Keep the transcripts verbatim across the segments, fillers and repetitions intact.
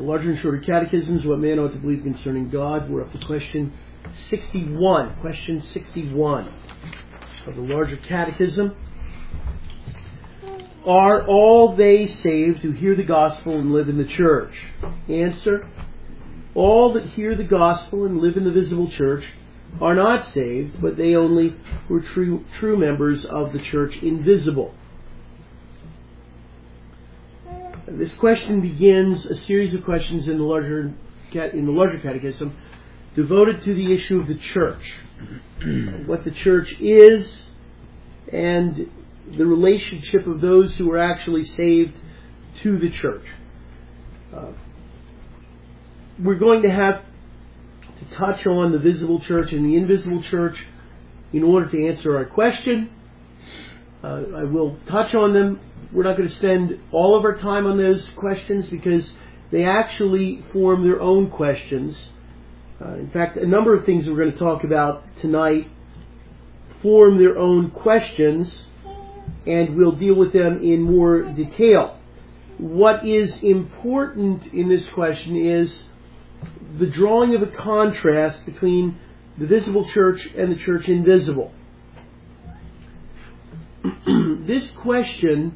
the Larger and Shorter Catechisms, What Man Ought to Believe Concerning God. We're up to question sixty-one. Question sixty-one of the Larger Catechism. Are all they saved who hear the gospel and live in the church? Answer: all that hear the gospel and live in the visible church are not saved, but they only were true, true members of the church invisible. This question begins a series of questions in the larger in the larger catechism devoted to the issue of the church, what the church is, and the relationship of those who are actually saved to the church. Uh, we're going to have to touch on the visible church and the invisible church in order to answer our question. Uh, I will touch on them. We're not going to spend all of our time on those questions because they actually form their own questions. Uh, in fact, a number of things we're going to talk about tonight form their own questions, and we'll deal with them in more detail. What is important in this question is the drawing of a contrast between the visible church and the church invisible. This question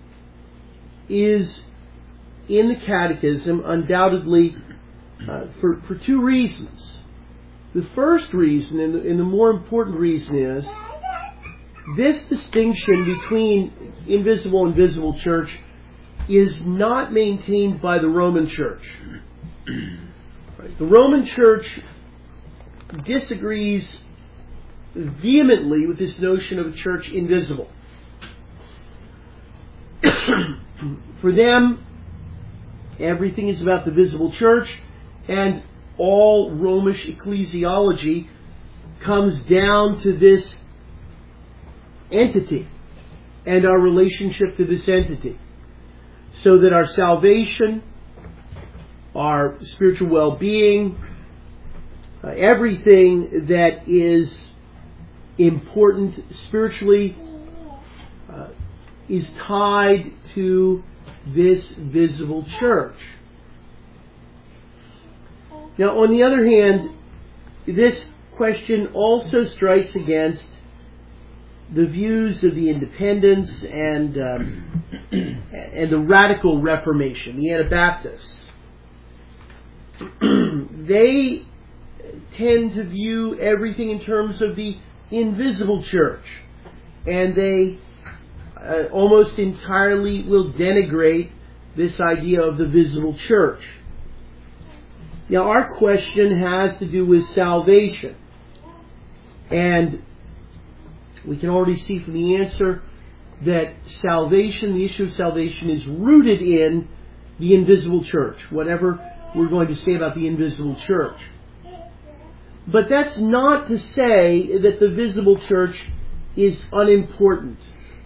is in the Catechism undoubtedly uh, for, for two reasons. The first reason, and the, and the more important reason, is this distinction between invisible and visible church is not maintained by the Roman Church. Right? The Roman Church disagrees vehemently with this notion of a church invisible. For them, everything is about the visible church, and all Romish ecclesiology comes down to this entity and our relationship to this entity. So that our salvation, our spiritual well-being, uh, everything that is important spiritually uh, is tied to this visible church. Now, on the other hand, this question also strikes against the views of the Independents and um, and the Radical Reformation, the Anabaptists. They tend to view everything in terms of the invisible church, and they uh, almost entirely will denigrate this idea of the visible church. Now, our question has to do with salvation, and we can already see from the answer that salvation, the issue of salvation, is rooted in the invisible church, whatever we're going to say about the invisible church. But that's not to say that the visible church is unimportant.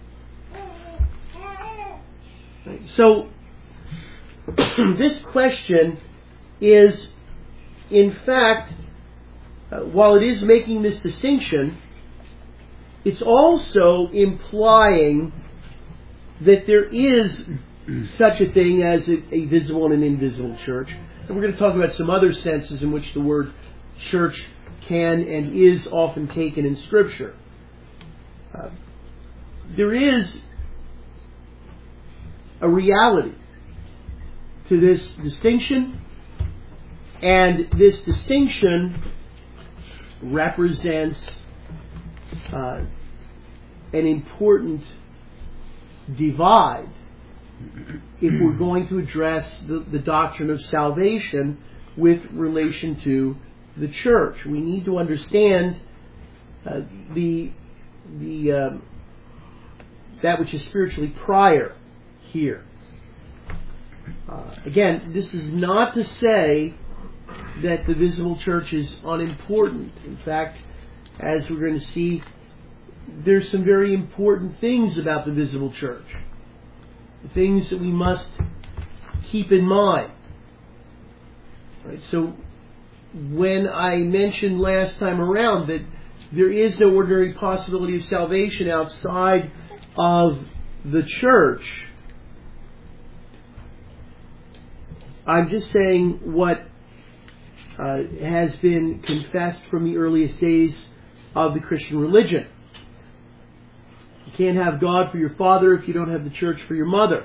So, this question is, in fact, uh, while it is making this distinction, it's also implying that there is such a thing as a, a visible and an invisible church. And we're going to talk about some other senses in which the word church can and is often taken in Scripture. Uh, there is a reality to this distinction, and this distinction represents uh, an important divide if we're going to address the, the doctrine of salvation with relation to the church. We need to understand uh, the the um, that which is spiritually prior here. Uh, again, this is not to say that the visible church is unimportant. In fact, as we're going to see, there's some very important things about the visible church. Things that we must keep in mind. Right, so when I mentioned last time around that there is no ordinary possibility of salvation outside of the church, I'm just saying what uh, has been confessed from the earliest days of the Christian religion. You can't have God for your father if you don't have the church for your mother.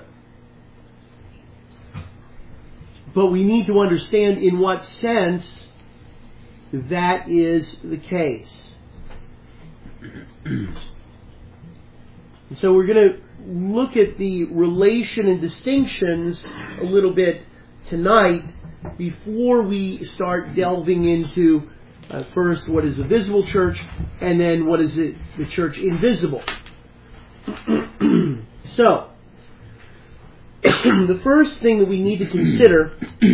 But we need to understand in what sense that is the case. So we're going to look at the relation and distinctions a little bit tonight before we start delving into uh, first what is the visible church and then what is it, the church invisible. So, the first thing that we need to consider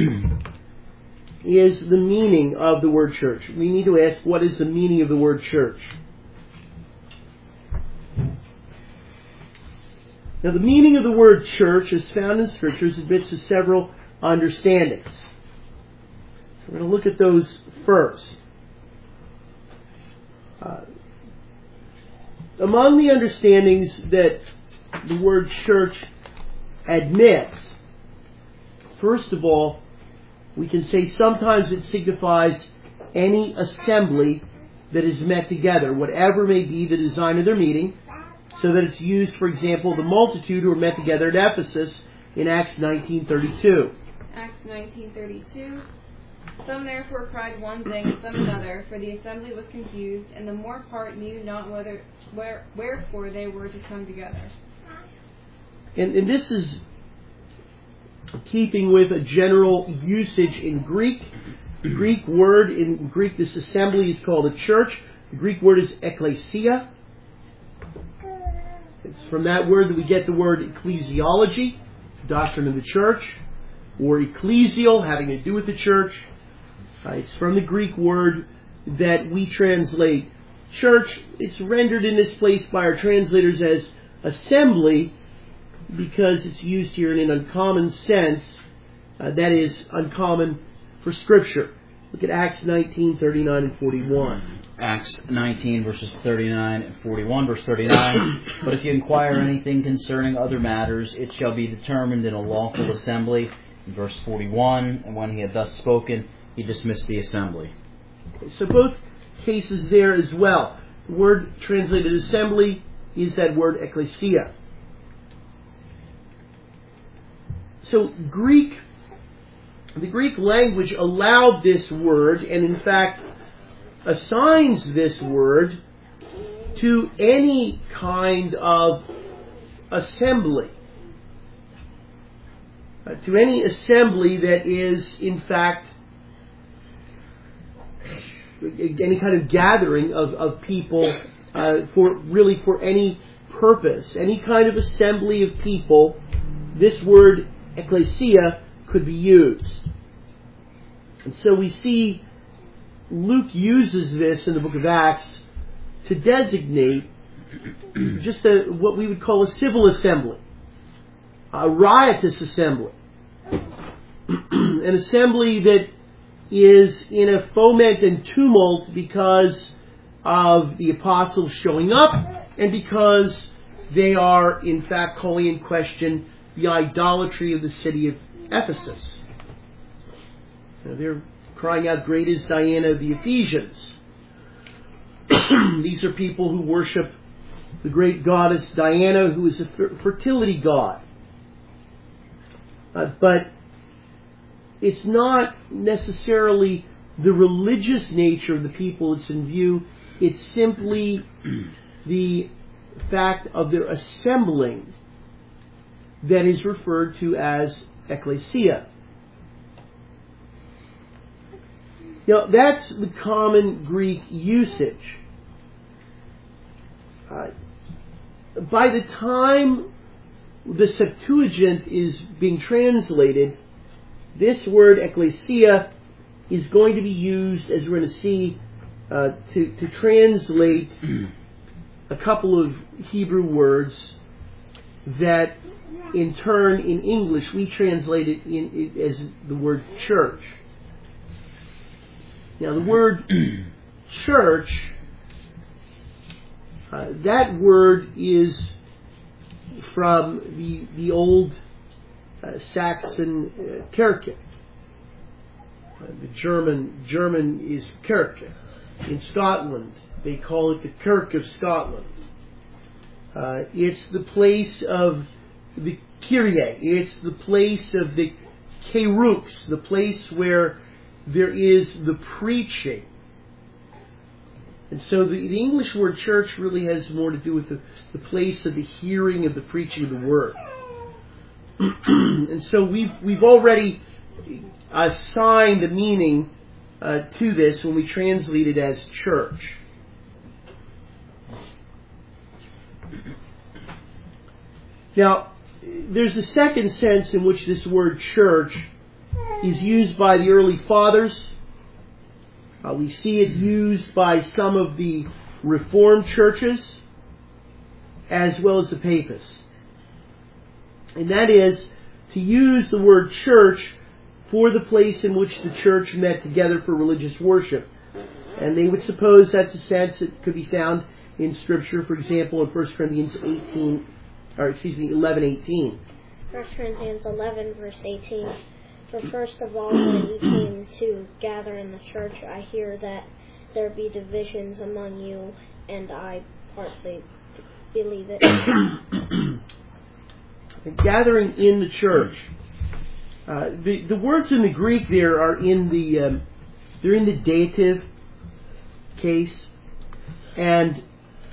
is the meaning of the word church. We need to ask, what is the meaning of the word church? Now, the meaning of the word church, as found in Scriptures, admits to several understandings. So we're going to look at those first. Uh, among the understandings that the word church admits, first of all, we can say sometimes it signifies any assembly that is met together, whatever may be the design of their meeting, so that it's used, for example, the multitude who were met together at Ephesus in Acts nineteen thirty-two. Acts nineteen thirty-two. Some therefore cried one thing, some another, for the assembly was confused, and the more part knew not whether where, wherefore they were to come together. And, and this is keeping with a general usage in Greek. The Greek word, in Greek this assembly is called a church. The Greek word is ekklesia. It's from that word that we get the word ecclesiology, doctrine of the church, or ecclesial, having to do with the church. Uh, it's from the Greek word that we translate church. It's rendered in this place by our translators as assembly because it's used here in an uncommon sense, uh, that is, uncommon for Scripture. Look at Acts nineteen, thirty-nine and forty-one. Acts nineteen, verses thirty-nine and forty-one, verse thirty-nine. But if you inquire anything concerning other matters, it shall be determined in a lawful assembly. In verse forty-one, and when he had thus spoken, he dismissed the assembly. Okay, so both cases there as well. The word translated assembly is that word ekklesia. So Greek, the Greek language allowed this word, and in fact assigns this word to any kind of assembly. Uh, to any assembly that is, in fact, any kind of gathering of, of people uh, for really for any purpose. Any kind of assembly of people, this word ekklesia could be used. And so we see Luke uses this in the book of Acts to designate just a, what we would call a civil assembly, a riotous assembly, an assembly that is in a foment and tumult because of the apostles showing up and because they are in fact calling in question the idolatry of the city of Ephesus. Now, they're crying out, "Great is Diana of the Ephesians." These are people who worship the great goddess Diana, who is a fertility god. Uh, but it's not necessarily the religious nature of the people that's in view. It's simply the fact of their assembling that is referred to as ekklesia. Now, that's the common Greek usage. Uh, by the time the Septuagint is being translated, this word ekklesia is going to be used, as we're going to see, uh, to, to translate a couple of Hebrew words that in turn in English we translate it in, it as the word church. Now the word church, uh, that word is from the the old uh, Saxon uh, Kirche, Uh, the German German is Kirche. In Scotland, they call it the Kirk of Scotland. Uh, it's the place of the Kyrie. It's the place of the Kerux, the place where there is the preaching. And so the, the English word church really has more to do with the, the place of the hearing of the preaching of the word. And so we've we've already assigned a meaning uh, to this when we translate it as church. Now, there's a second sense in which this word church is used by the early fathers. Uh, we see it used by some of the Reformed churches as well as the Papists. And that is to use the word church for the place in which the church met together for religious worship. And they would suppose that's a sense that could be found in Scripture, for example, in First Corinthians eighteen, or excuse me, eleven eighteen. First Corinthians eleven, verse eighteen. For first of all, when ye came to gather in the church, I hear that there be divisions among you, and I partly believe it. Gathering in the church. Uh, the the words in the Greek there are in the um, they're in the dative case, and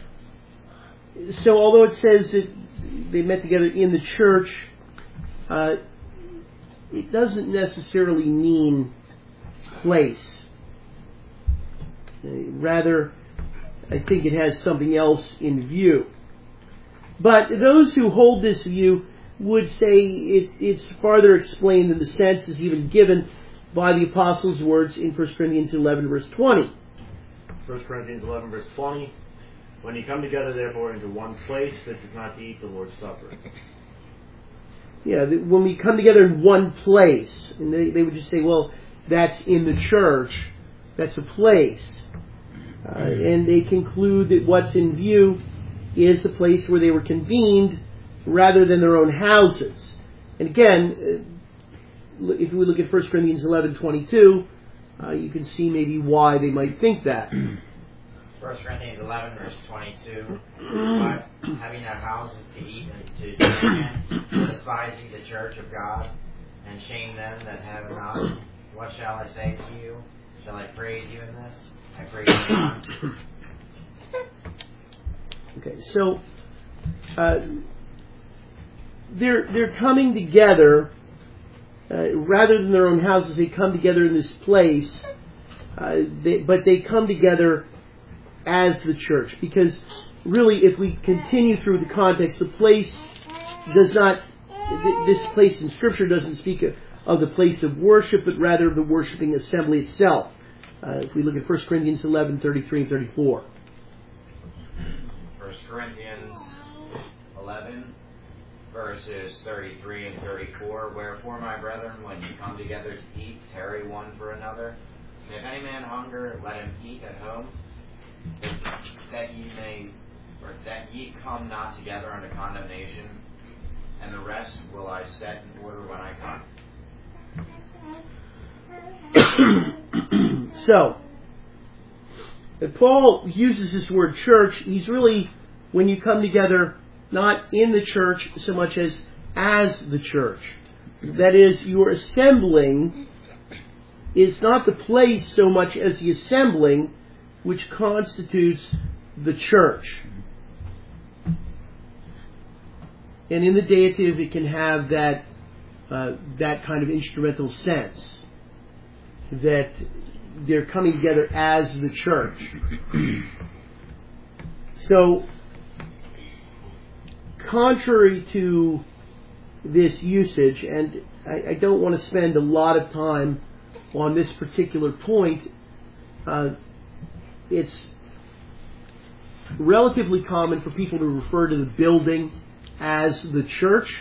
so although it says that they met together in the church, uh, it doesn't necessarily mean place. Uh, rather, I think it has something else in view. But those who hold this view would say it, it's farther explained than the sense is even given by the Apostles' words in First Corinthians eleven, verse twenty. First Corinthians eleven, verse twenty. When you come together, therefore, into one place, this is not to eat the Lord's Supper. Yeah, when we come together in one place, and they, they would just say, well, that's in the church, that's a place. Uh, and they conclude that what's in view is the place where they were convened rather than their own houses. And again, if we look at First Corinthians eleven twenty-two, uh, you can see maybe why they might think that. First Corinthians eleven, verse twenty-two. But having no houses to eat and to drink in, despise ye the church of God, and shame them that have not. What shall I say to you? Shall I praise you in this? I praise you not. Okay, so uh, they're they're coming together uh, rather than their own houses. They come together in this place, uh, they, but they come together as the church, because really, if we continue through the context, the place does not. Th- this place in Scripture doesn't speak of, of the place of worship, but rather of the worshiping assembly itself. Uh, if we look at First Corinthians eleven thirty-three and thirty-four. First Corinthians eleven, verses thirty-three and thirty-four. Wherefore, my brethren, when you come together to eat, tarry one for another. And if any man hunger, let him eat at home, that ye may, or that ye come not together unto condemnation, and the rest will I set in order when I come. So, if Paul uses this word church, he's really, when you come together, not in the church so much as as the church. That is, your assembling is not the place so much as the assembling which constitutes the church. And in the dative, it can have that uh, that kind of instrumental sense, that they're coming together as the church. So, contrary to this usage, and I, I don't want to spend a lot of time on this particular point, uh, it's relatively common for people to refer to the building as the church.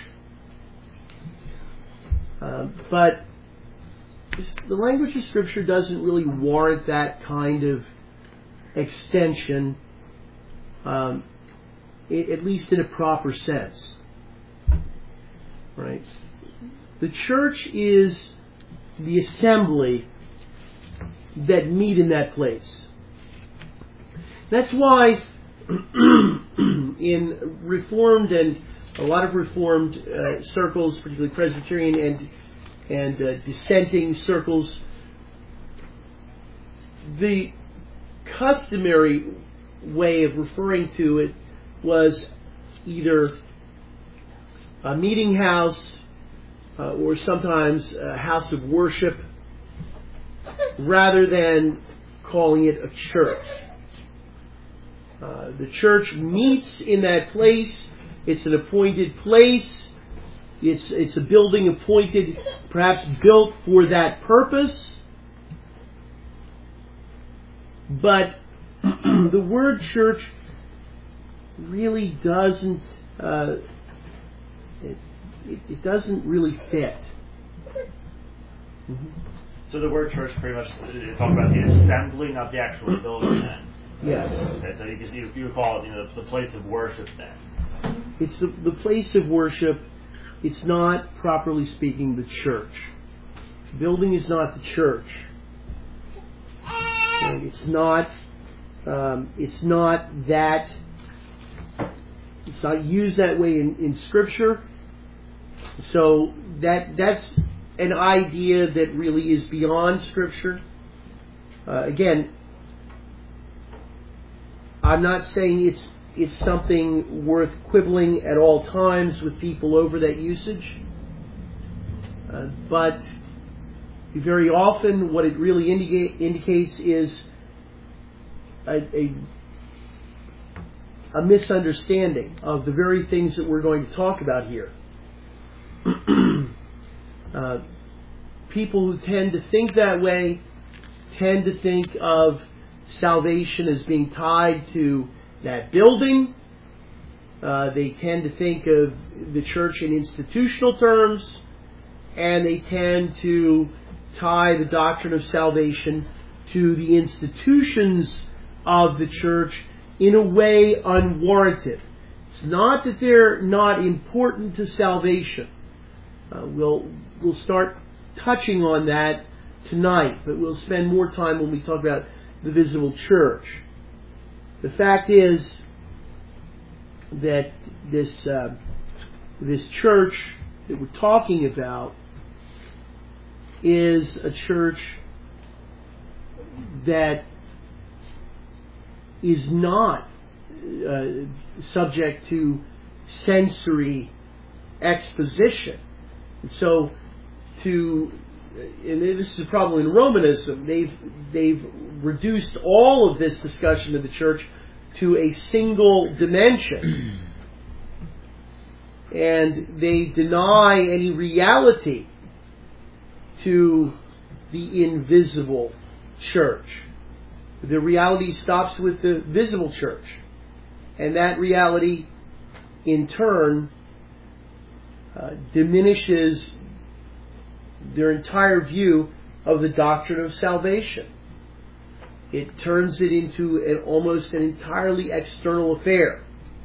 Uh, but the language of Scripture doesn't really warrant that kind of extension, um, at least in a proper sense. Right? The church is the assembly that meet in that place. That's why in Reformed and a lot of Reformed uh, circles, particularly Presbyterian and and uh, dissenting circles, the customary way of referring to it was either a meeting house uh, or sometimes a house of worship, rather than calling it a church. Uh, the church meets in that place. It's an appointed place. It's it's a building appointed, perhaps built for that purpose. But the word church really doesn't uh, it, it, it doesn't really fit. Mm-hmm. So the word church pretty much uh, talks about the assembly, not the actual building then. Yes. Okay, so you, you, you would call it, you know, the place of worship then. It's the, the place of worship. It's not, properly speaking, the church. The building is not the church. And it's not. Um, it's not that. It's not used that way in, in Scripture. So that that's an idea that really is beyond Scripture. Uh, again, I'm not saying it's it's something worth quibbling at all times with people over that usage. Uh, but very often what it really indica- indicates is a, a, a misunderstanding of the very things that we're going to talk about here. uh, people who tend to think that way tend to think of salvation as being tied to that building. Uh, they tend to think of the church in institutional terms, and they tend to tie the doctrine of salvation to the institutions of the church in a way unwarranted. It's not that they're not important to salvation. Uh, we'll we'll start touching on that tonight, but we'll spend more time when we talk about the visible church. The fact is that this uh, this church that we're talking about is a church that is not uh, subject to sensory exposition. And so, to and this is a problem in Romanism. They've they've reduced all of this discussion of the church to a single dimension, and they deny any reality to the invisible church. The reality stops with the visible church, and that reality, in turn, uh, diminishes their entire view of the doctrine of salvation. It turns it into an almost an entirely external affair.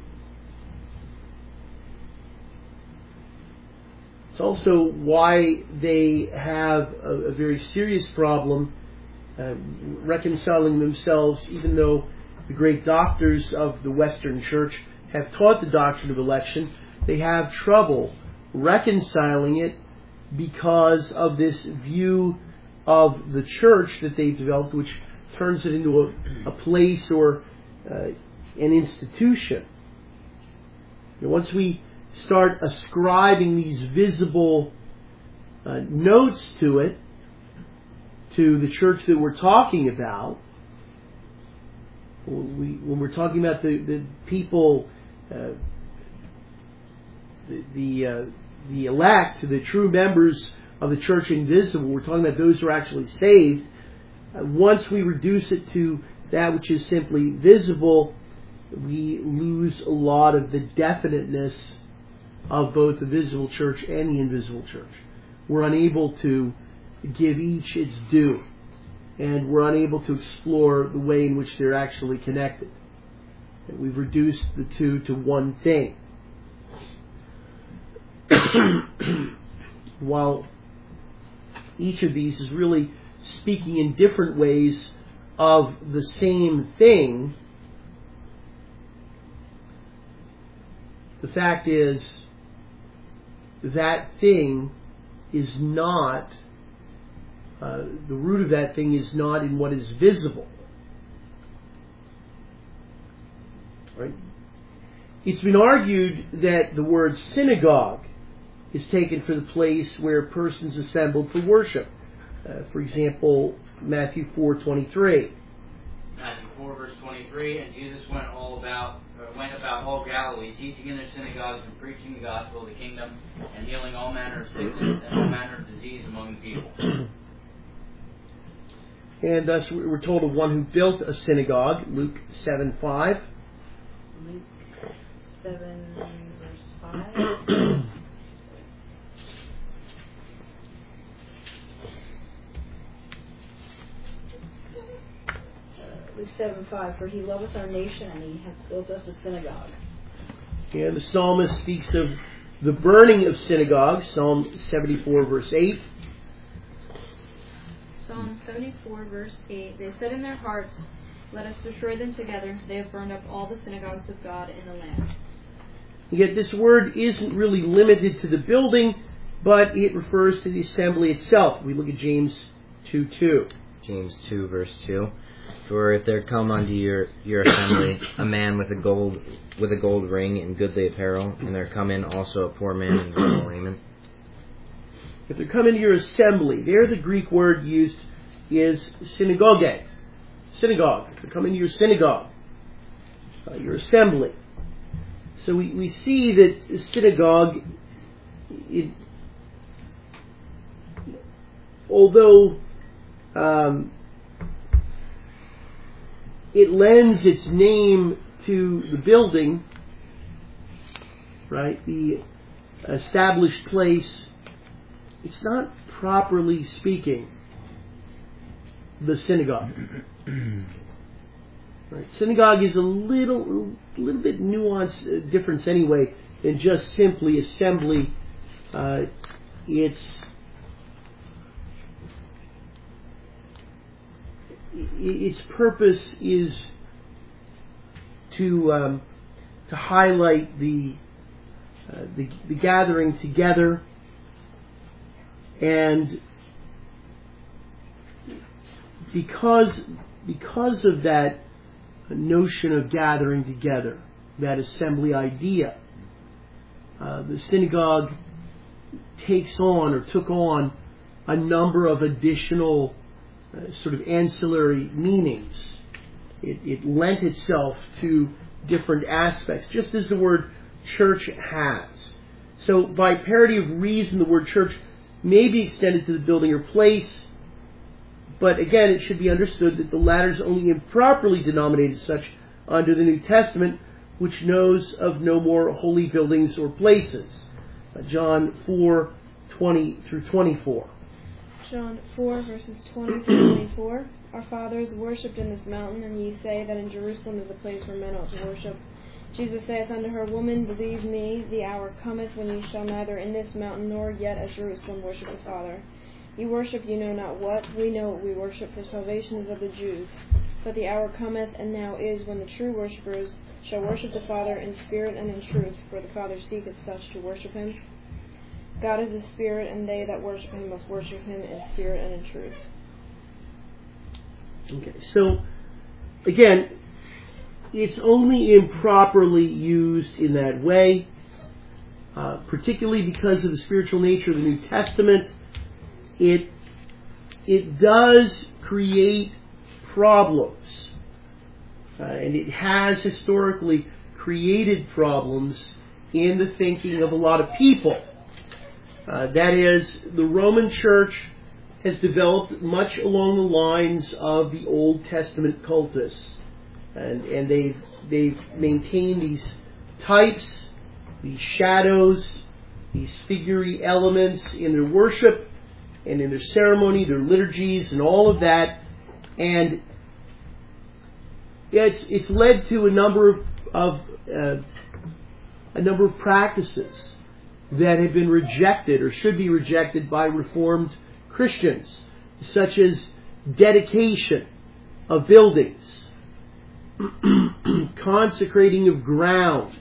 It's also why they have a, a very serious problem uh, reconciling themselves, even though the great doctors of the Western Church have taught the doctrine of election, they have trouble reconciling it because of this view of the church that they've developed, which turns it into a, a place or uh, an institution. And once we start ascribing these visible uh, notes to it, to the church that we're talking about, when, we, when we're talking about the, the people, uh, the the, uh, the elect, the true members of the church invisible, we're talking about those who are actually saved. Uh, once we reduce it to that which is simply visible, we lose a lot of the definiteness of both the visible church and the invisible church. We're unable to give each its due, and we're unable to explore the way in which they're actually connected. And we've reduced the two to one thing. While each of these is really speaking in different ways of the same thing, the fact is that thing is not, uh, the root of that thing is not in what is visible. Right? It's been argued that the word synagogue is taken for the place where persons assembled for worship. Uh, for example, Matthew four twenty-three. Matthew four verse twenty-three, and Jesus went all about uh, went about all Galilee, teaching in their synagogues and preaching the gospel of the kingdom, and healing all manner of sickness and all manner of disease among the people. And thus we're told of one who built a synagogue, Luke seven five. Luke seven verse five. Luke seven five, for he loveth our nation, and he hath built us a synagogue. And the psalmist speaks of the burning of synagogues, Psalm seventy-four verse eight. Psalm seventy-four verse eight, they said in their hearts, let us destroy them together. They have burned up all the synagogues of God in the land. Yet this word isn't really limited to the building, but it refers to the assembly itself. We look at James two two. James two verse two. For if there come unto your, your assembly a man with a gold with a gold ring and goodly apparel, and there come in also a poor man in royal raiment. If there come into your assembly, there the Greek word used is synagogue. Synagogue. If they come into your synagogue, uh, your assembly. So we, we see that synagogue, it, although um, it lends its name to the building, right, the established place, it's not properly speaking the synagogue. Right. Synagogue is a little, a little bit nuanced uh, difference anyway than just simply assembly. Uh, it's its purpose is to um, to highlight the, uh, the the gathering together, and because because of that notion of gathering together, that assembly idea, uh, the synagogue takes on or took on a number of additional uh, sort of ancillary meanings. It, it lent itself to different aspects, just as the word church has. So by parity of reason, the word church may be extended to the building or place, but again, it should be understood that the latter is only improperly denominated such under the New Testament, which knows of no more holy buildings or places. Uh, John four twenty through twenty-four. John four verses twenty through twenty-four. Our fathers worshipped in this mountain, and ye say that in Jerusalem is the place where men ought to worship. Jesus saith unto her, Woman, believe me, the hour cometh when ye shall neither in this mountain nor yet at Jerusalem worship the Father. Ye worship you know not what, we know what we worship, for salvation is of the Jews. But the hour cometh, and now is, when the true worshippers shall worship the Father in spirit and in truth, for the Father seeketh such to worship him. God is a spirit, and they that worship him must worship him in spirit and in truth. Okay, so again, it's only improperly used in that way, uh, particularly because of the spiritual nature of the New Testament. It it does create problems, uh, and it has historically created problems in the thinking of a lot of people. Uh, that is, the Roman Church has developed much along the lines of the Old Testament cultus, and and they've they've maintained these types, these shadows, these figurae elements in their worship and in their ceremony, their liturgies, and all of that. And yeah, it's it's led to a number of, of uh, a number of practices that have been rejected or should be rejected by Reformed Christians. such as dedication of buildings, consecrating of ground,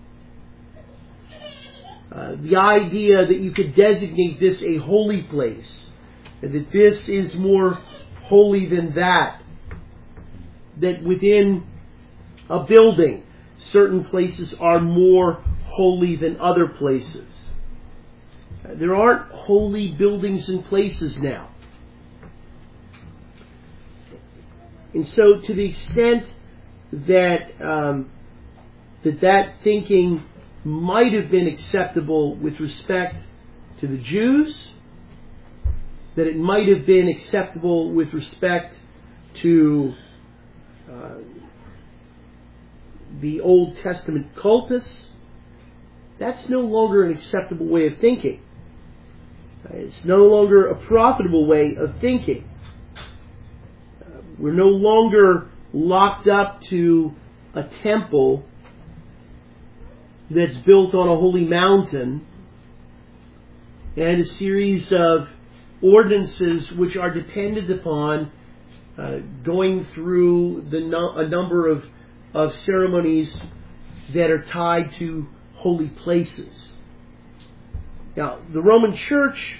uh, the idea that you could designate this a holy place, and that this is more holy than that, that within a building certain places are more holy than other places. Uh, there aren't holy buildings and places now. And so to the extent that um, that that thinking might have been acceptable with respect to the Jews, that it might have been acceptable with respect to uh, the Old Testament cultists, that's no longer an acceptable way of thinking. It's no longer a profitable way of thinking. Uh, we're no longer locked up to a temple that's built on a holy mountain and a series of ordinances which are dependent upon uh, going through the no- a number of, of ceremonies that are tied to holy places. Now, the Roman Church,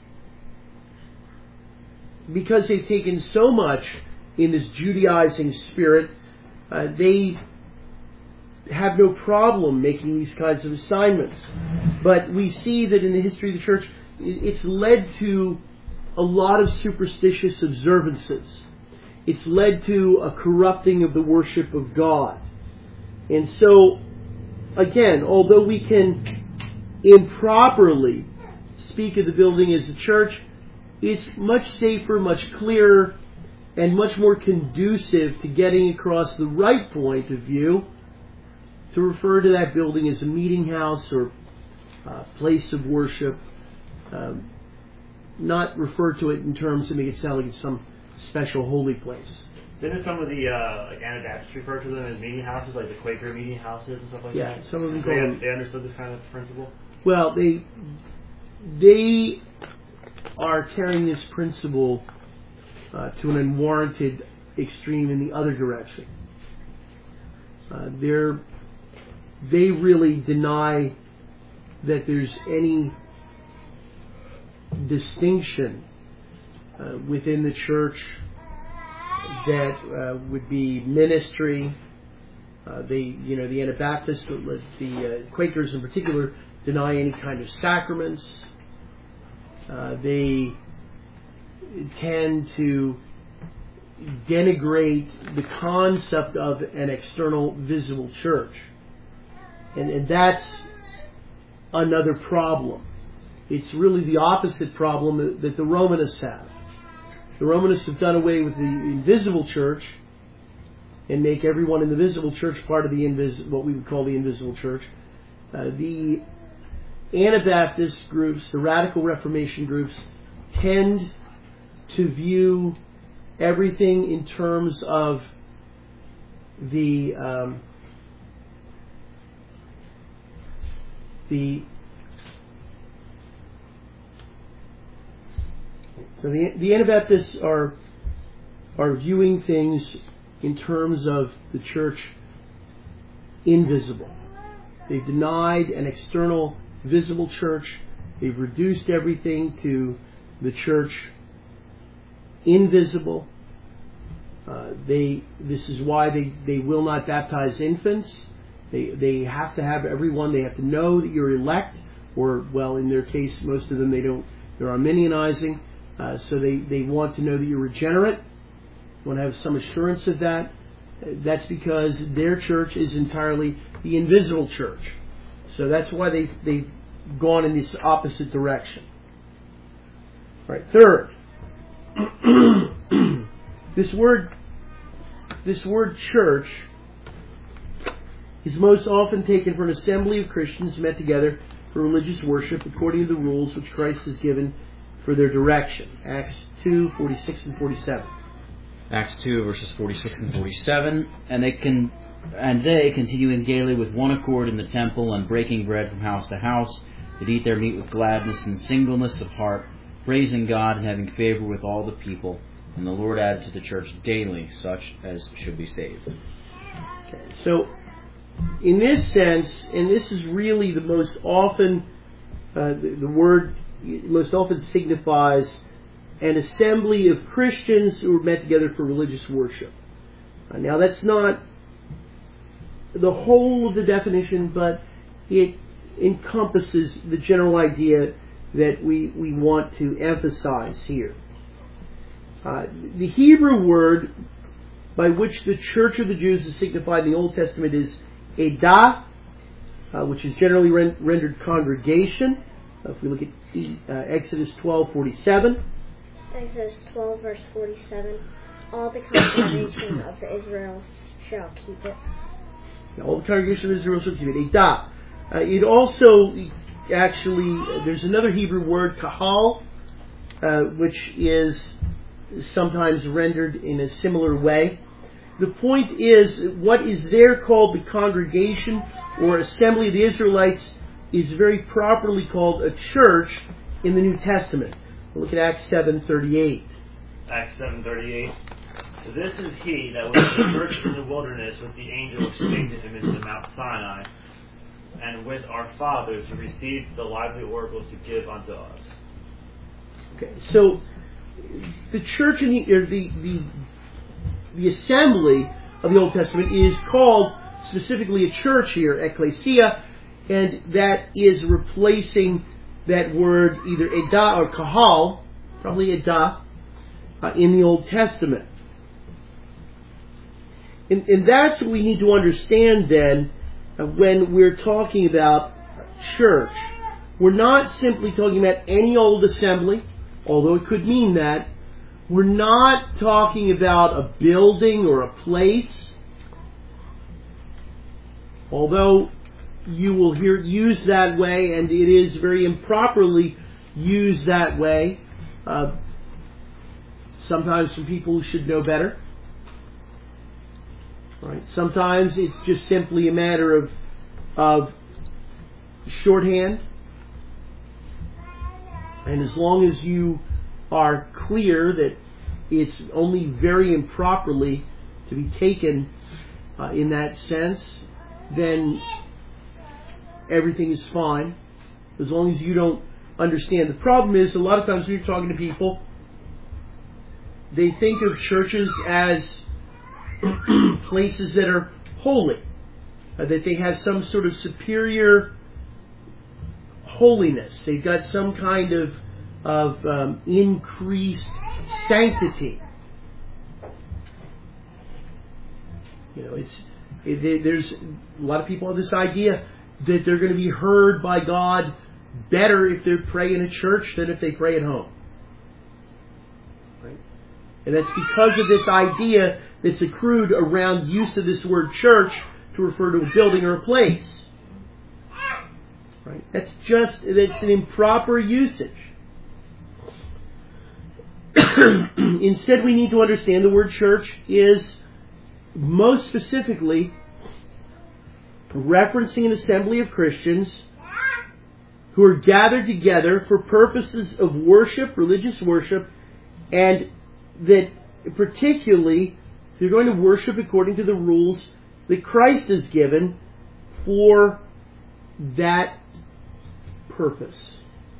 because they've taken so much in this Judaizing spirit, uh, they have no problem making these kinds of assignments. But we see that in the history of the church, it's led to a lot of superstitious observances. It's led to a corrupting of the worship of God. And so, again, although we can improperly speak of the building as a church, it's much safer, much clearer, and much more conducive to getting across the right point of view to refer to that building as a meeting house or uh, place of worship, um, not refer to it in terms that make it sound like it's some special holy place. Didn't some of the uh, like Anabaptists refer to them as meeting houses, like the Quaker meeting houses and stuff like yeah, that? Yeah, some of them. So they, they understood this kind of principle? Well, they they are carrying this principle uh, to an unwarranted extreme in the other direction. Uh, they're they really deny that there's any distinction uh, within the church that uh, would be ministry. Uh, they, you know, the Anabaptists, the, the uh, Quakers in particular, deny any kind of sacraments. Uh, they tend to denigrate the concept of an external visible church. And, and that's another problem. It's really the opposite problem that the Romanists have. The Romanists have done away with the invisible church and make everyone in the visible church part of the invis- what we would call the invisible church. Uh, the Anabaptist groups, the Radical Reformation groups, tend to view everything in terms of the um, the so the the Anabaptists are are viewing things in terms of the church invisible. They've denied an external visible church. They've reduced everything to the church invisible. Uh, they this is why they, they will not baptize infants. They they have to have everyone. They have to know that you're elect, or well, in their case, most of them they don't. They're Arminianizing, uh, so they, they want to know that you're regenerate. Want to have some assurance of that. That's because their church is entirely the invisible church. So that's why they they've gone in this opposite direction. All right. Third, this word this word church is most often taken for an assembly of Christians met together for religious worship according to the rules which Christ has given for their direction. Acts two, forty-six and forty-seven. Acts two, verses forty-six and forty-seven. And they can, and they, continuing daily with one accord in the temple and breaking bread from house to house, did eat their meat with gladness and singleness of heart, praising God and having favor with all the people. And the Lord added to the church daily such as should be saved. Okay, so in this sense, and this is really the most often, uh, the, the word most often signifies an assembly of Christians who are met together for religious worship. Uh, now that's not the whole of the definition, but it encompasses the general idea that we, we want to emphasize here. Uh, the Hebrew word by which the church of the Jews is signified in the Old Testament is edah, uh, which is generally ren- rendered congregation. Uh, if we look at uh, Exodus twelve forty-seven. Exodus twelve verse forty-seven. All the congregation of Israel shall keep it. All the congregation of Israel shall keep it. Edah. Uh, it also actually, uh, there's another Hebrew word, kahal, uh, which is sometimes rendered in a similar way. The point is, what is there called the congregation or assembly of the Israelites is very properly called a church in the New Testament. We'll look at Acts seven thirty-eight. Acts seven thirty-eight. So this is he that was in the church in the wilderness with the angel which spake to him into Mount Sinai, and with our fathers who received the lively oracles to give unto us. Okay, so the church in the, or the the the assembly of the Old Testament is called specifically a church here, ecclesia, and that is replacing that word either edah or kahal, probably edah, uh, in the Old Testament. And, and that's what we need to understand then uh, when we're talking about church. We're not simply talking about any old assembly, although it could mean that. We're not talking about a building or a place, although you will hear it used that way, and it is very improperly used that way. Uh, sometimes from people who should know better. Right? Sometimes it's just simply a matter of of shorthand, and as long as you are clear that it's only very improperly to be taken uh, in that sense, then everything is fine, as long as you don't understand. The problem is, a lot of times when you're talking to people, they think of churches as places that are holy, uh, that they have some sort of superior holiness. They've got some kind of of um, increased sanctity. You know, it's it, there's a lot of people have this idea that they're going to be heard by God better if they pray in a church than if they pray at home. Right? And that's because of this idea that's accrued around use of this word church to refer to a building or a place. Right? That's just that's an improper usage. Instead, we need to understand the word church is most specifically referencing an assembly of Christians who are gathered together for purposes of worship, religious worship, and that particularly they're going to worship according to the rules that Christ has given for that purpose.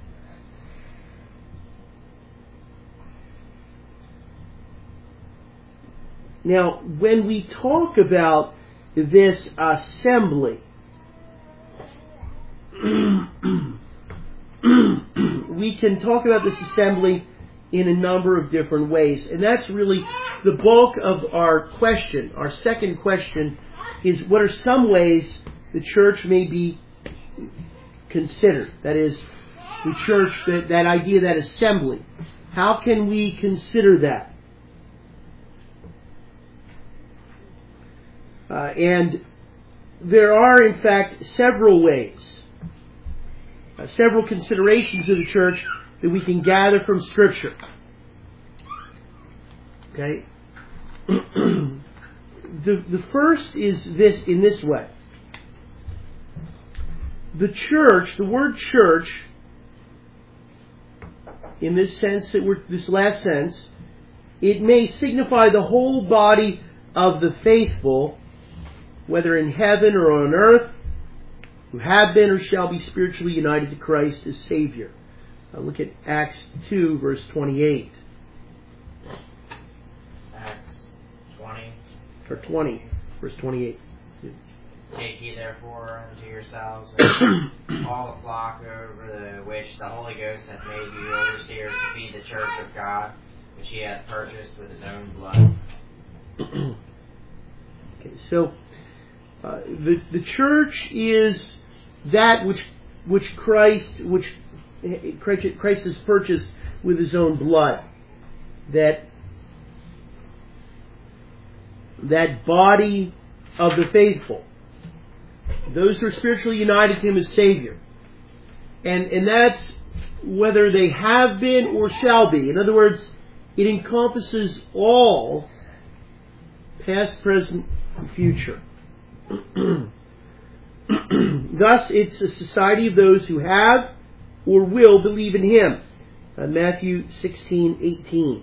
Now, when we talk about this assembly, we can talk about this assembly in a number of different ways. And that's really the bulk of our question. Our second question is, what are some ways the church may be considered? That is, the church, that, that idea, that assembly. How can we consider that? Uh, and there are, in fact, several ways, uh, several considerations of the church that we can gather from Scripture. Okay? the the first is this in this way. The church, the word church, in this sense that we're, this last sense, it may signify the whole body of the faithful, whether in heaven or on earth, who have been or shall be spiritually united to Christ as Savior. Uh, look at Acts two, verse twenty-eight. Acts twenty. Or twenty, verse twenty-eight. Take ye therefore unto yourselves and all the flock over the which the Holy Ghost hath made you overseers to feed the church of God, which he hath purchased with his own blood. Okay, so uh, the the church is that which which Christ which Christ has purchased with his own blood. That that body of the faithful, those who are spiritually united to him as Savior, and and that's whether they have been or shall be. In other words, it encompasses all, past, present, and future. Thus, it's a society of those who have or will believe in him. Uh, Matthew sixteen eighteen.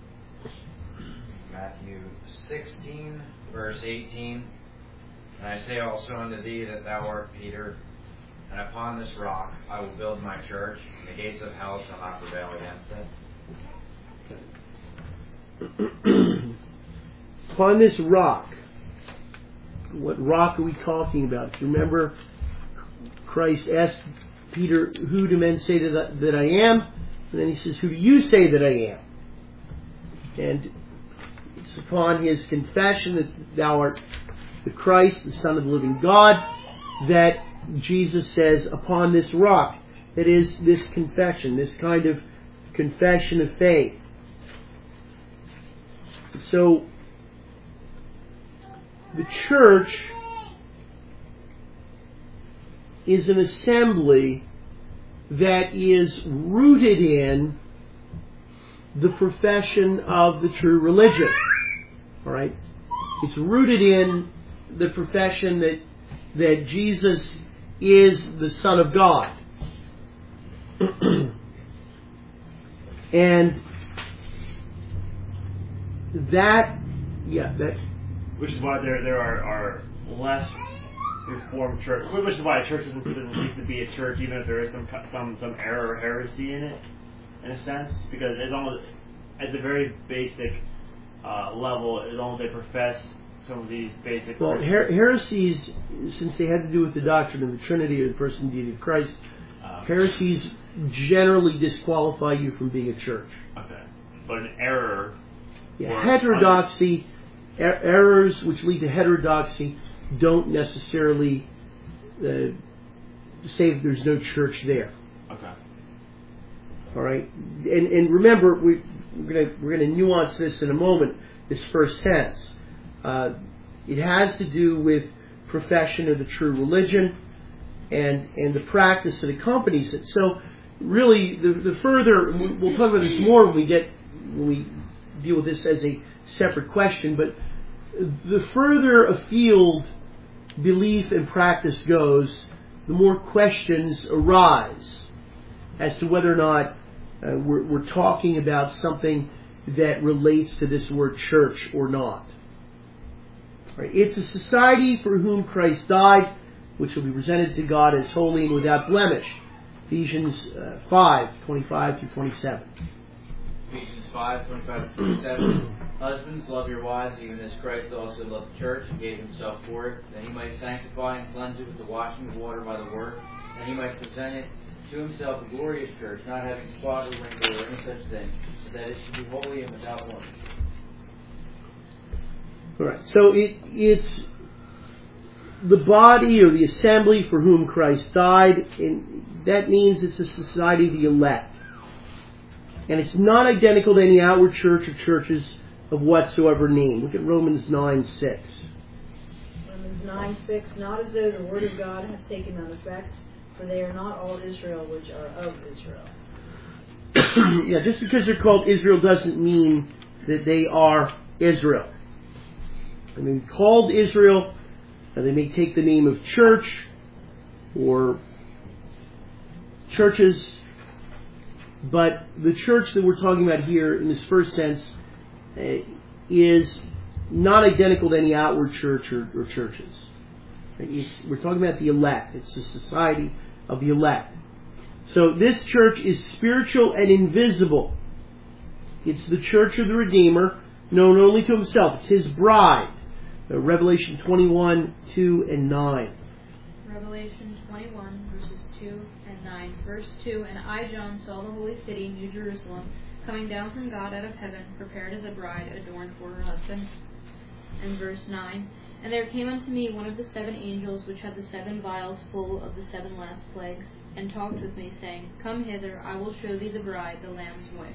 Matthew sixteen, verse eighteen. And I say also unto thee that thou art Peter, and upon this rock I will build my church, and the gates of hell shall not prevail against it. Upon this rock. What rock are we talking about? Do you remember Christ asked Peter, who do men say that, that I am? And then he says, who do you say that I am? And it's upon his confession that thou art the Christ, the Son of the living God, that Jesus says, upon this rock. That is, this confession, this kind of confession of faith. So, the church is an assembly that is rooted in the profession of the true religion. All right? It's rooted in the profession that that Jesus is the Son of God. And that, yeah, that... Which is why there there are, are less Reformed churches. Which is why churches doesn't need to be a church, even if there is some some some error or heresy in it, in a sense, because it's almost at the very basic uh, level, it's almost they profess some of these basic. Well, her- heresies, since they had to do with the doctrine of the Trinity or the person and deity of Christ, um, heresies generally disqualify you from being a church. Okay, but an error. Yeah, heterodoxy. Er- errors which lead to heterodoxy don't necessarily uh, say that there's no church there. Okay. All right, and and remember, we, we're going we're going to nuance this in a moment. This first sense, uh, it has to do with profession of the true religion, and and the practice that accompanies it. So, really, the the further we'll talk about this more when we get when we deal with this as a separate question, but the further afield belief and practice goes, the more questions arise as to whether or not uh, we're, we're talking about something that relates to this word church or not. Right? It's a society for whom Christ died, which will be presented to God as holy and without blemish. Ephesians uh, five, twenty-five through twenty-seven. Ephesians five, twenty-five to twenty-seven. Husbands, love your wives, even as Christ also loved the church and gave himself for it, that he might sanctify and cleanse it with the washing of water by the word, and he might present it to himself a glorious church, not having spot or wrinkle or any such thing, but that it should be holy and without blemish. All right. So it, it's the body or the assembly for whom Christ died, and that means it's a society of the elect. And it's not identical to any outward church or churches of whatsoever name. Look at Romans nine six. Romans nine six, not as though the word of God hath taken none effect, for they are not all Israel which are of Israel. Yeah, just because they're called Israel doesn't mean that they are Israel. I mean, called Israel, they may take the name of church or churches, But the church that we're talking about here in this first sense uh, is not identical to any outward church or, or churches. It's, we're talking about the elect. It's the society of the elect. So this church is spiritual and invisible. It's the church of the Redeemer, known only to himself. It's his bride. Uh, Revelation twenty-one, two and nine. Revelation twenty-one, verses two and nine. Verse two, And I, John, saw the holy city, New Jerusalem, coming down from God out of heaven, prepared as a bride adorned for her husband. And verse nine, And there came unto me one of the seven angels, which had the seven vials full of the seven last plagues, and talked with me, saying, Come hither, I will show thee the bride, the Lamb's wife.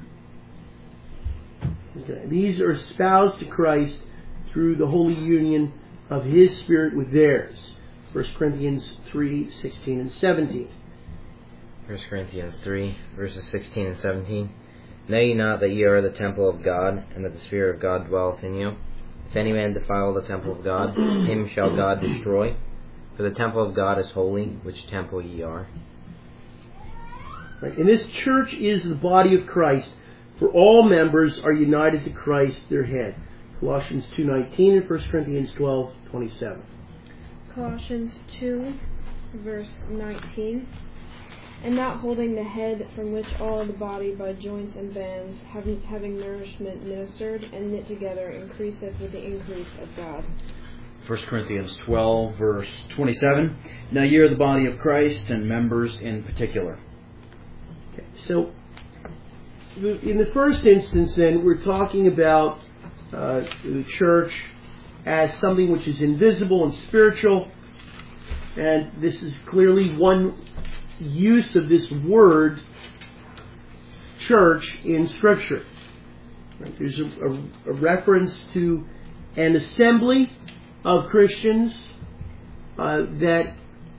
Okay. These are espoused to Christ through the holy union of his Spirit with theirs. First Corinthians three, sixteen and seventeen. First Corinthians three, verses sixteen and seventeen. Know ye not that ye are the temple of God, and that the Spirit of God dwelleth in you? If any man defile the temple of God, him shall God destroy. For the temple of God is holy, which temple ye are. Right. And this church is the body of Christ, for all members are united to Christ, their head. Colossians two nineteen and First Corinthians twelve twenty-seven. Colossians two, verse nineteen. And not holding the head, from which all the body by joints and bands, having, having nourishment ministered and knit together, increaseth with the increase of God. First Corinthians twelve, verse twenty-seven. Now ye are the body of Christ, and members in particular. Okay, so in the first instance, then, we're talking about uh, the church as something which is invisible and spiritual, and this is clearly one use of this word church in Scripture. Right? There's a, a, a reference to an assembly of Christians uh, that,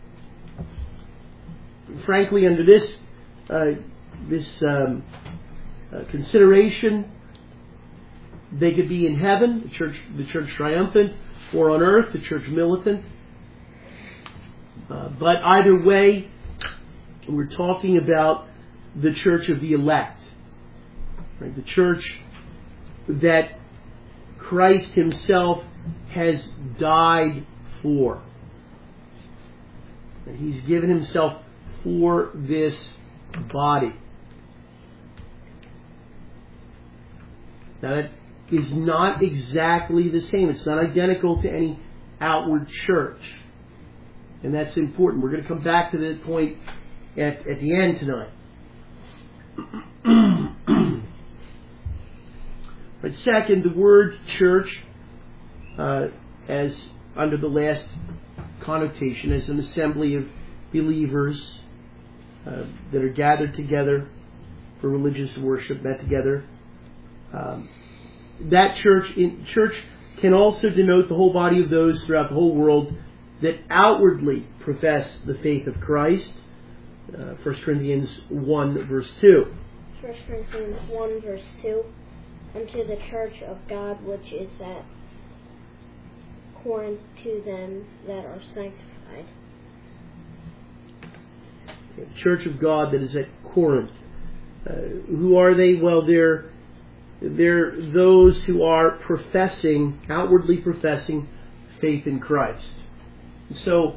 frankly, under this uh, this um, uh, consideration, they could be in heaven, the church, the church triumphant, or on earth, the church militant. Uh, but either way, we're talking about the church of the elect, right? The church that Christ himself has died for. And he's given himself for this body. Now that is not exactly the same. It's not identical to any outward church. And that's important. We're going to come back to that point at, at the end tonight. But second, the word church, uh, as under the last connotation, as an assembly of believers uh, that are gathered together for religious worship, met together. Um, that church in church can also denote the whole body of those throughout the whole world that outwardly profess the faith of Christ. Uh, First Corinthians one, verse two. First Corinthians one, verse two. Unto the church of God which is at Corinth, to them that are sanctified. The church of God that is at Corinth. Uh, who are they? Well, they're they're those who are professing, outwardly professing faith in Christ. So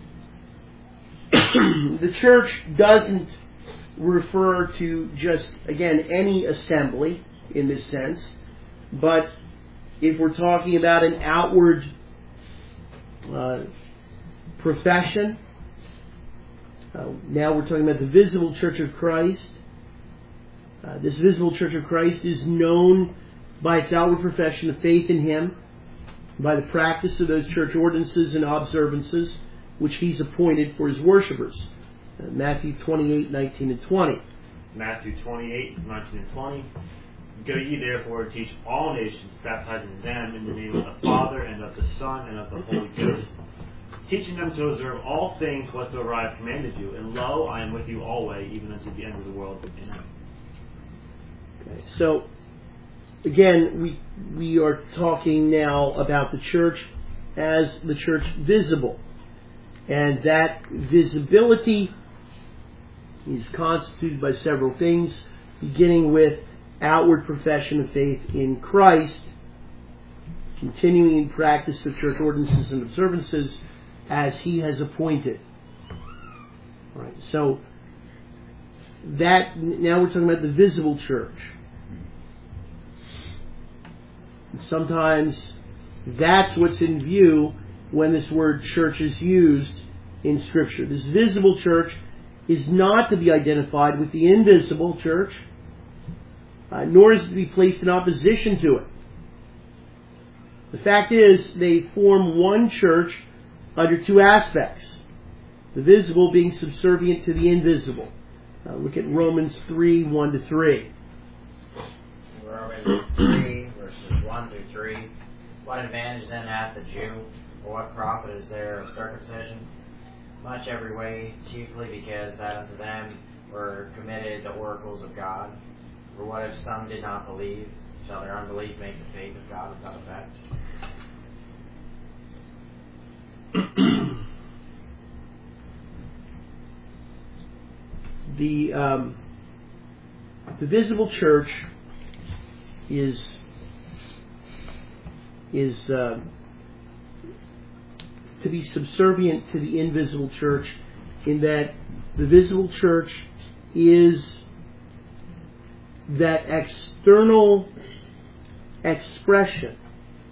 the church doesn't refer to just, again, any assembly in this sense, but if we're talking about an outward uh, profession, uh, now we're talking about the visible church of Christ. Uh, this visible church of Christ is known by its outward profession of faith in Him, by the practice of those church ordinances and observances which He's appointed for His worshipers. Uh, Matthew twenty-eight, nineteen and twenty. Matthew twenty-eight, nineteen and twenty. Go ye therefore and teach all nations, baptizing them in the name of the Father, and of the Son, and of the Holy Ghost, teaching them to observe all things whatsoever I have commanded you. And lo, I am with you always, even unto the end of the world. Amen. Okay, so again, we we are talking now about the church as the church visible, and that visibility is constituted by several things, beginning with outward profession of faith in Christ, continuing in practice of church ordinances and observances as He has appointed. All right, so that now we're talking about the visible church. And sometimes that's what's in view when this word church is used in Scripture. This visible church is not to be identified with the invisible church, uh, nor is it to be placed in opposition to it. The fact is, they form one church under two aspects. The visible being subservient to the invisible. Uh, look at Romans three, one to three. Romans three, verses one through three. What advantage then hath the Jew, or what profit is there of circumcision? Much every way, chiefly because that unto them were committed the oracles of God. For what if some did not believe? Shall their unbelief make the faith of God without effect? The um, the visible church is is uh, to be subservient to the invisible church, in that the visible church is that external expression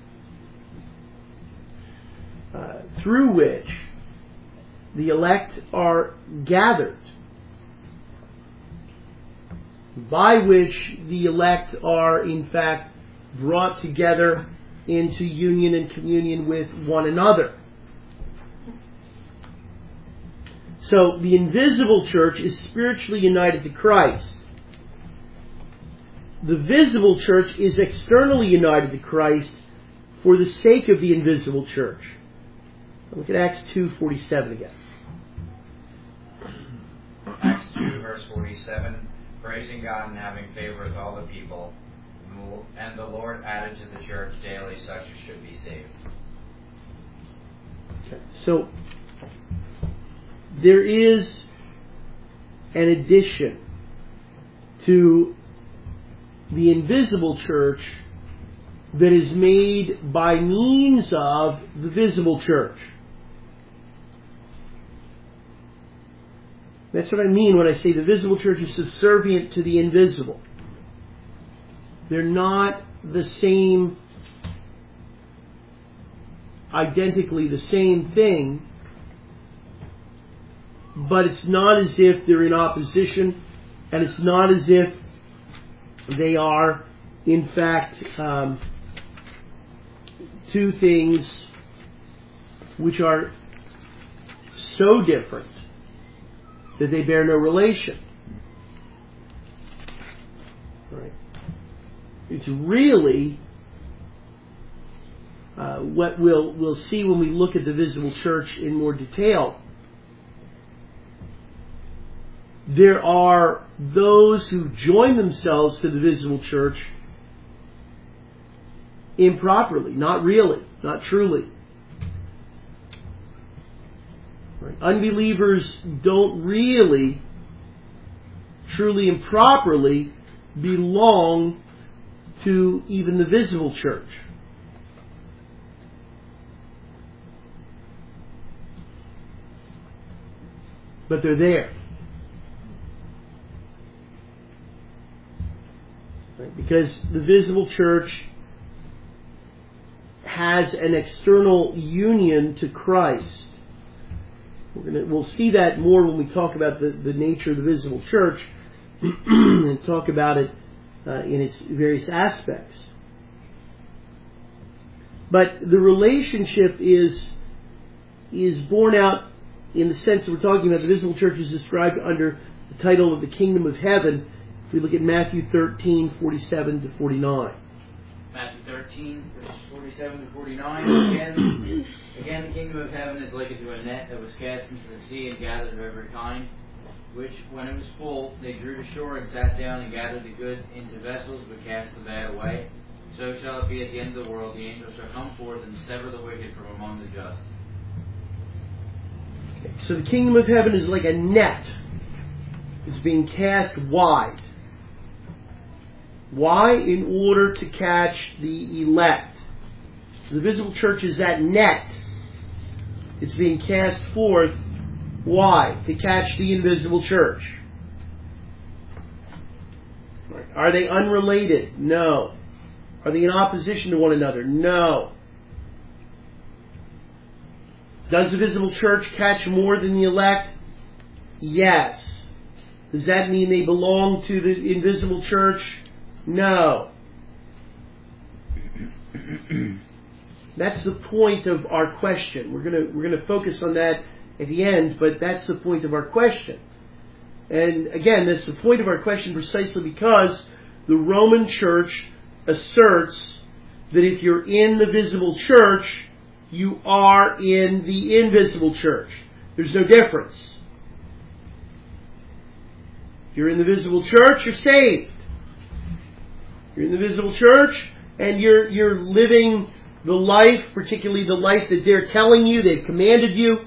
uh, through which the elect are gathered, by which the elect are in fact brought together into union and communion with one another. So the invisible church is spiritually united to Christ. The visible church is externally united to Christ for the sake of the invisible church. Look at Acts two forty-seven again. Acts two, verse forty-seven. Praising God and having favor with all the people, and the Lord added to the church daily such as should be saved. Okay. So there is an addition to the invisible church that is made by means of the visible church. That's what I mean when I say the visible church is subservient to the invisible. They're not the same, identically the same thing, but it's not as if they're in opposition, and it's not as if they are, in fact, um, two things which are so different that they bear no relation. Right? It's really uh, what we'll we'll see when we look at the visible church in more detail. There are those who join themselves to the visible church improperly, not really, not truly. Right. Unbelievers don't really, truly and properly belong to even the visible church. But they're there. Right. Because the visible church has an external union to Christ. We're gonna, we'll see that more when we talk about the, the nature of the visible church and talk about it uh, in its various aspects. But the relationship is is borne out in the sense that we're talking about. The visible church is described under the title of the kingdom of heaven. If we look at Matthew thirteen, forty-seven to forty-nine. Matthew thirteen, verses forty-seven to forty-nine. Again, again, the kingdom of heaven is likened to a net that was cast into the sea and gathered of every kind, which, when it was full, they drew to shore and sat down and gathered the good into vessels, but cast the bad away. So shall it be at the end of the world. The angels shall come forth and sever the wicked from among the just. Okay, so the kingdom of heaven is like a net. It's being cast wide. Why? In order to catch the elect. The visible church is that net. It's being cast forth. Why? To catch the invisible church. Are they unrelated? No. Are they in opposition to one another? No. Does the visible church catch more than the elect? Yes. Does that mean they belong to the invisible church? No. That's the point of our question. We're gonna we're gonna focus on that at the end, but that's the point of our question. And again, that's the point of our question precisely because the Roman Church asserts that if you're in the visible church, you are in the invisible church. There's no difference. If you're in the visible church, you're saved. You're in the visible church and you're you're living the life, particularly the life that they're telling you, they've commanded you,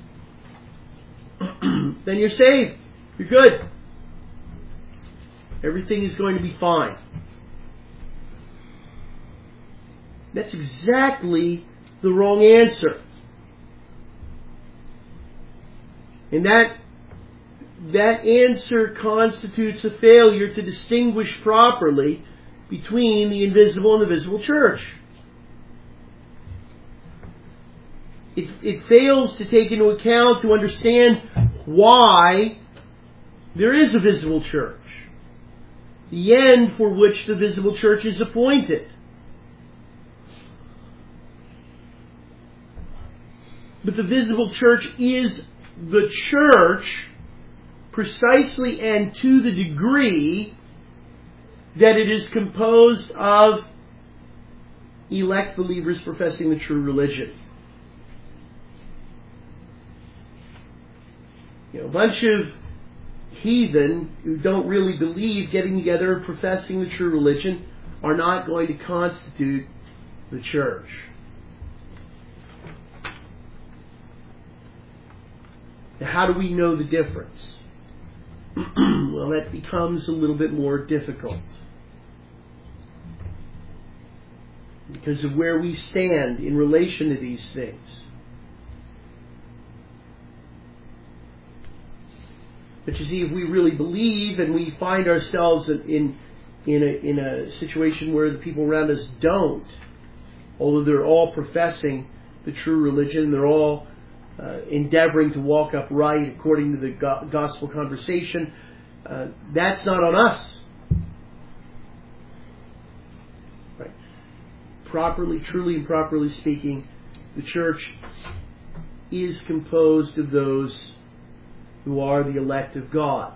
then you're saved. You're good. Everything is going to be fine. That's exactly the wrong answer. And that that answer constitutes a failure to distinguish properly between the invisible and the visible church. It, it fails to take into account, to understand why there is a visible church. The end for which the visible church is appointed. But the visible church is the church precisely and to the degree that it is composed of elect believers professing the true religion. You know, a bunch of heathen who don't really believe getting together and professing the true religion are not going to constitute the church. Now, how do we know the difference? Well, that becomes a little bit more difficult. Because of where we stand in relation to these things. But you see, if we really believe and we find ourselves in in a, in a situation where the people around us don't, although they're all professing the true religion, they're all uh, endeavoring to walk upright according to the go- gospel conversation, uh, that's not on us. Right. Properly, truly and properly speaking, the church is composed of those who are the elect of God.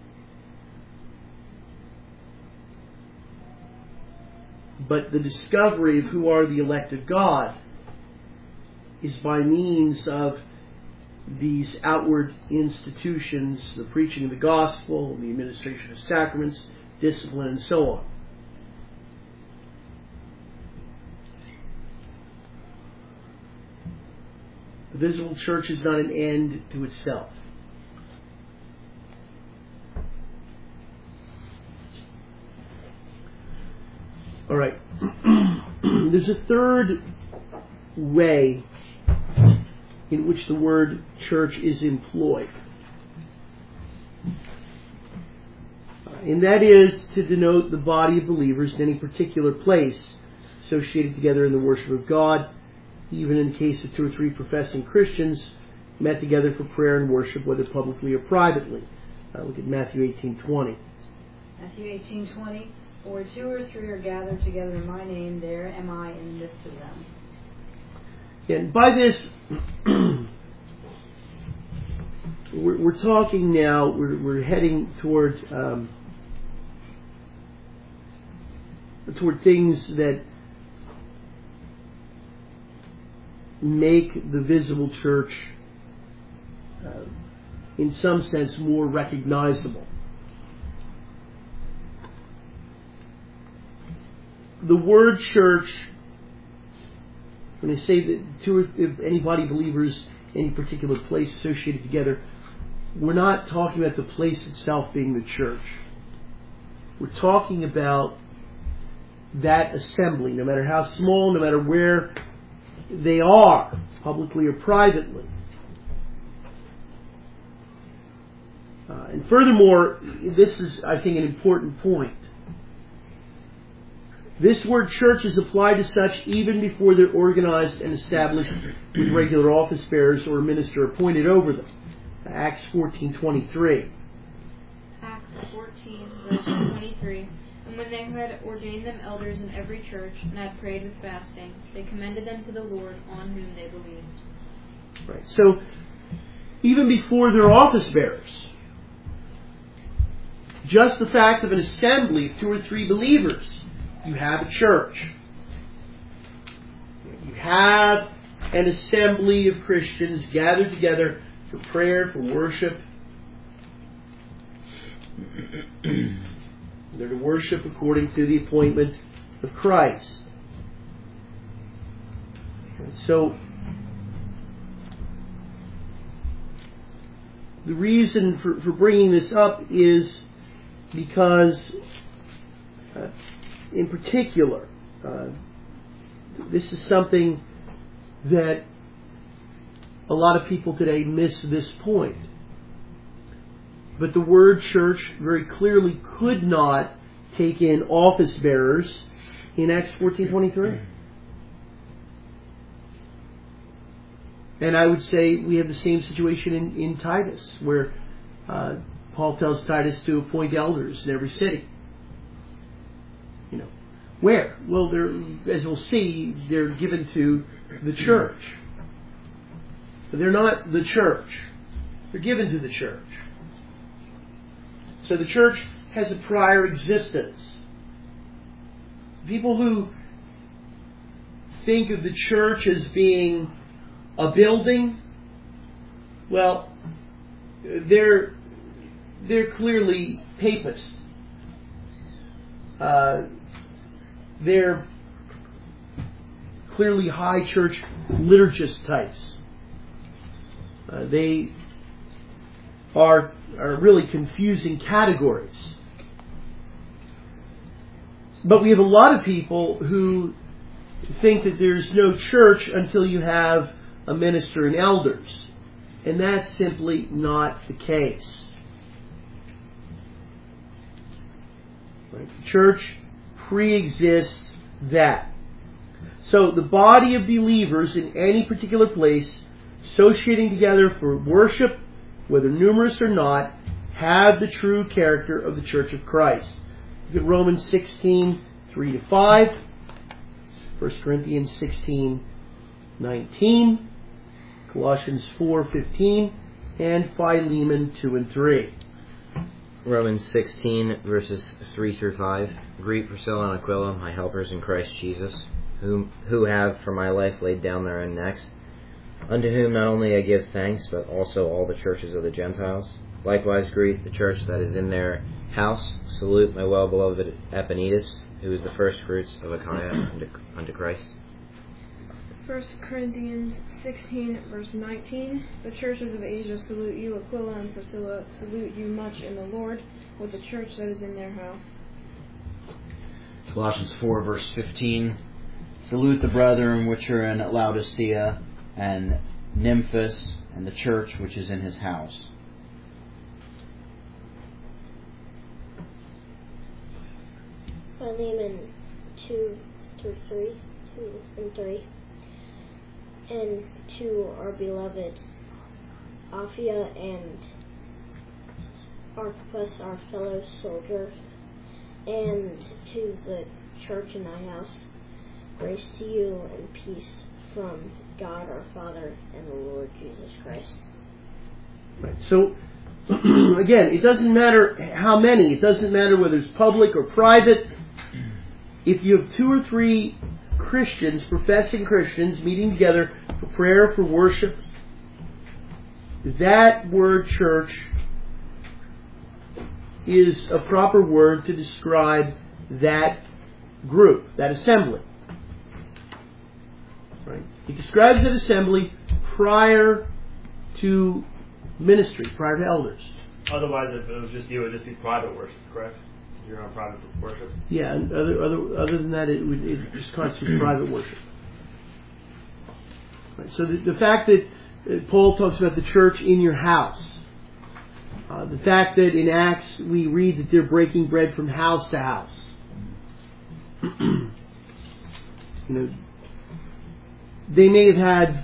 But the discovery of who are the elect of God is by means of these outward institutions, the preaching of the gospel, the administration of sacraments, discipline, and so on. The visible church is not an end to itself. All right. There's a third way in which the word church is employed. And that is to denote the body of believers in any particular place associated together in the worship of God, even in the case of two or three professing Christians met together for prayer and worship, whether publicly or privately. Uh, look at Matthew eighteen twenty. Matthew eighteen twenty. Where two or three are gathered together in my name, there am I in the midst of them. And by this, we're, we're talking now, we're, we're heading toward um, toward things that make the visible church, uh, in some sense, more recognizable. The word church, when I say that two or if anybody believers, any particular place associated together, we're not talking about the place itself being the church. We're talking about that assembly, no matter how small, no matter where they are, publicly or privately. Uh, and furthermore, this is, I think, an important point. This word church is applied to such even before they're organized and established with regular office bearers or a minister appointed over them. Acts fourteen twenty-three. Acts fourteen, verse twenty-three. And when they had ordained them elders in every church, and had prayed with fasting, they commended them to the Lord, on whom they believed. Right. So, even before they're office bearers, just the fact of an assembly of two or three believers, you have a church. You have an assembly of Christians gathered together for prayer, for worship. They're to worship according to the appointment of Christ. So, the reason for, for bringing this up is because, uh, in particular, uh, this is something that a lot of people today miss this point. But the word church very clearly could not take in office bearers in Acts fourteen twenty-three. And I would say we have the same situation in, in Titus, where uh, Paul tells Titus to appoint elders in every city. You know, where? Well, they're, as we'll see, they're given to the church. They're not the church. They're given to the church. So the church has a prior existence. People who think of the church as being a building, well, they're they're clearly papists. Uh, they're clearly high church liturgist types. Uh, they are are really confusing categories. But we have a lot of people who think that there's no church until you have a minister and elders. And that's simply not the case. Right? The church pre-exists that. So the body of believers in any particular place associating together for worship, whether numerous or not, have the true character of the Church of Christ. Look at Romans sixteen, three to five, First Corinthians sixteen, nineteen, Colossians four, fifteen, and Philemon two and three. Romans sixteen, verses three through five. Greet Priscilla and Aquila, my helpers in Christ Jesus, whom, who have for my life laid down their own necks, unto whom not only I give thanks, but also all the churches of the Gentiles. Likewise greet the church that is in their house. Salute my well-beloved Epaenetus, who is the first fruits of Achaia unto, unto Christ. First Corinthians sixteen, verse nineteen. The churches of Asia salute you. Aquila and Priscilla salute you much in the Lord, with the church that is in their house. Colossians four, verse fifteen. Salute the brethren which are in Laodicea, and Nymphas, and the church which is in his house. Philemon two through three, two and three, and to our beloved Apphia and Archippus, our fellow soldier, and to the church in thy house, grace to you and peace from God our Father and the Lord Jesus Christ. Right. So, again, it doesn't matter how many. It doesn't matter whether it's public or private. If you have two or three Christians, professing Christians, meeting together for prayer, for worship, that word church is a proper word to describe that group, that assembly. Right? It describes that assembly prior to ministry, prior to elders. Otherwise, if it was just you, it would just be private worship, correct? Your own private worship. Yeah, and other other other than that, it would it just constitutes private worship. Right, so the, the fact that uh, Paul talks about the church in your house, uh, the fact that in Acts we read that they're breaking bread from house to house. You know, they may have had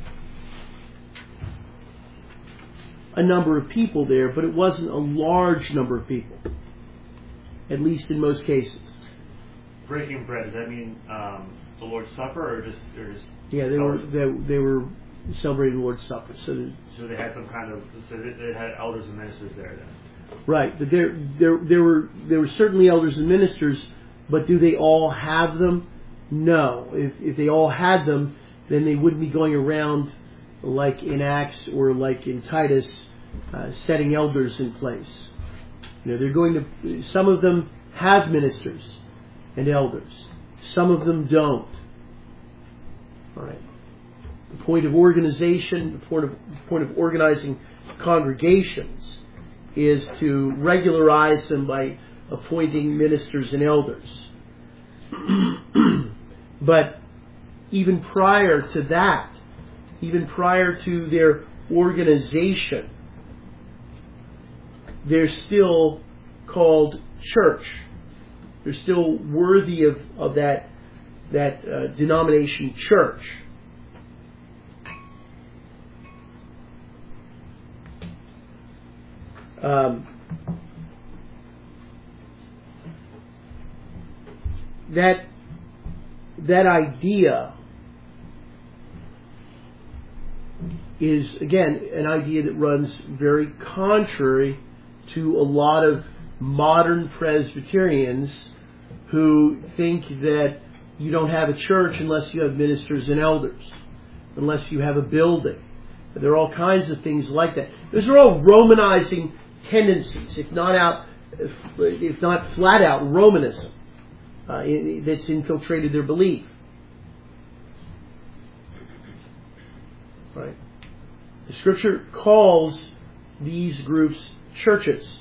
a number of people there, but it wasn't a large number of people, at least in most cases. Breaking bread, does that mean um, the Lord's Supper, or just, or just yeah, they were they, they were celebrating the Lord's Supper. So, so they had some kind of so they, they had elders and ministers there then. Right, but there there there were there were certainly elders and ministers, but do they all have them? No. If if they all had them, then they wouldn't be going around like in Acts or like in Titus, uh, setting elders in place. You know, they're going to. Some of them have ministers and elders. Some of them don't. All right. The point of organization, the point of the point of organizing congregations, is to regularize them by appointing ministers and elders. But even prior to that, even prior to their organization, they're still called church. They're still worthy of, of that, that uh, denomination church. Um, that that idea is, again, an idea that runs very contrary to a lot of modern Presbyterians who think that you don't have a church unless you have ministers and elders, unless you have a building. There are all kinds of things like that. Those are all Romanizing tendencies, if not out, if, if not flat out Romanism, uh, that's infiltrated their belief. Right. The Scripture calls these groups churches.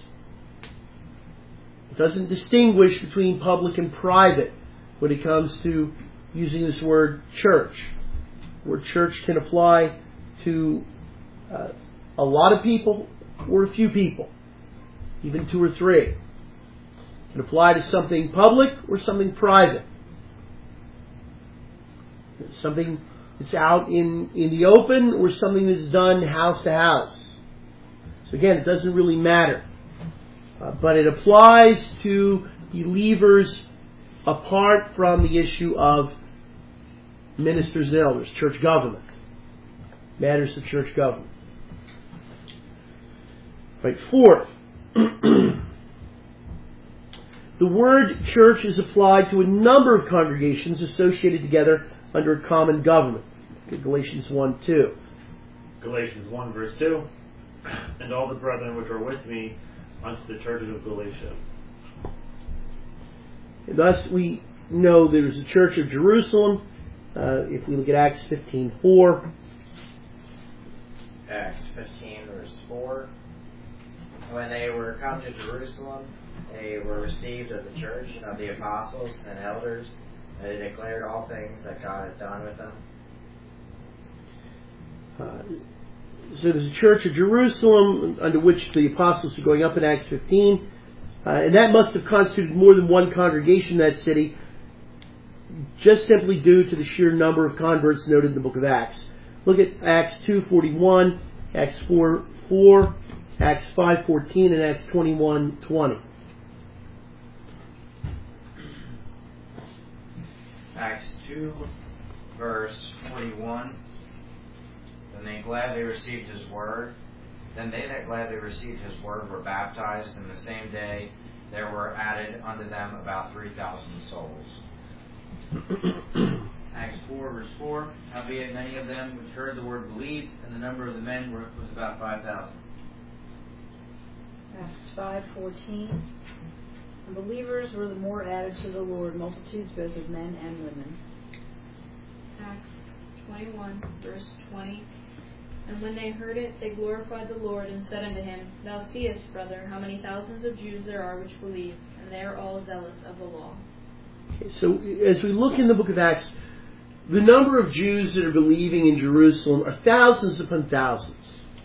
It doesn't distinguish between public and private when it comes to using this word church. The word church can apply to uh, a lot of people or a few people, even two or three. It can apply to something public or something private. Something that's out in, in the open or something that's done house to house. So again, it doesn't really matter. Uh, but it applies to believers apart from the issue of ministers and elders, church government. Matters of church government. Right, fourth, the word church is applied to a number of congregations associated together under a common government. Galatians one two. Galatians one verse two. And all the brethren which are with me unto the churches of Galatia. And thus we know there's a church of Jerusalem. Uh, if we look at Acts fifteen four. Acts fifteen verse four. When they were come to Jerusalem, they were received of the church and of the apostles and elders, and they declared all things that God had done with them. Uh, so there's a church of Jerusalem under which the apostles are going up in Acts fifteen. Uh, and that must have constituted more than one congregation in that city, just simply due to the sheer number of converts noted in the book of Acts. Look at Acts two forty-one, Acts four four, Acts five fourteen, and Acts twenty-one twenty. Acts two, verse forty-one. Then they gladly received his word. Then they that gladly received his word were baptized, and the same day there were added unto them about three thousand souls. Acts four, verse four. Howbeit many of them which heard the word believed, and the number of the men were, was about five thousand. Acts five fourteen. And believers were the more added to the Lord, multitudes both of men and women. Acts twenty-one, verse twenty. And when they heard it, they glorified the Lord, and said unto him, Thou seest, brother, how many thousands of Jews there are which believe, and they are all zealous of the law. Okay, so as we look in the book of Acts, the number of Jews that are believing in Jerusalem are thousands upon thousands.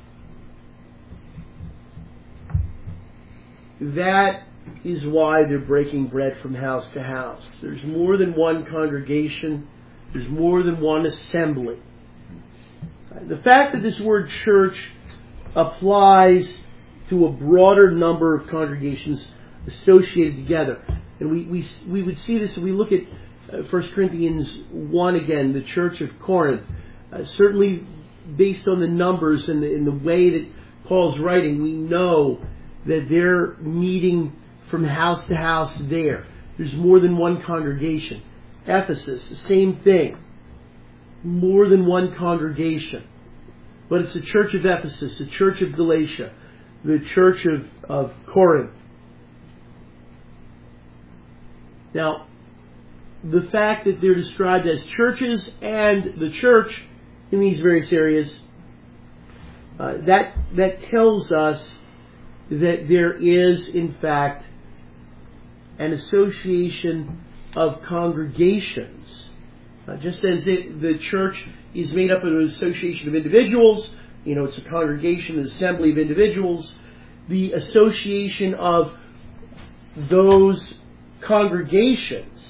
That is why they're breaking bread from house to house. There's more than one congregation. There's more than one assembly. The fact that this word church applies to a broader number of congregations associated together. And we, we, we would see this if we look at uh, First Corinthians one again, the church of Corinth. Uh, certainly based on the numbers and the, and the way that Paul's writing, we know that they're meeting from house to house there. There's more than one congregation. Ephesus, the same thing. More than one congregation. But it's the church of Ephesus, the church of Galatia, the church of, of Corinth. Now, the fact that they're described as churches and the church in these various areas, uh, that that tells us that there is, in fact, an association of congregations. Uh, just as it, the church is made up of an association of individuals, you know, it's a congregation, an assembly of individuals, the association of those congregations,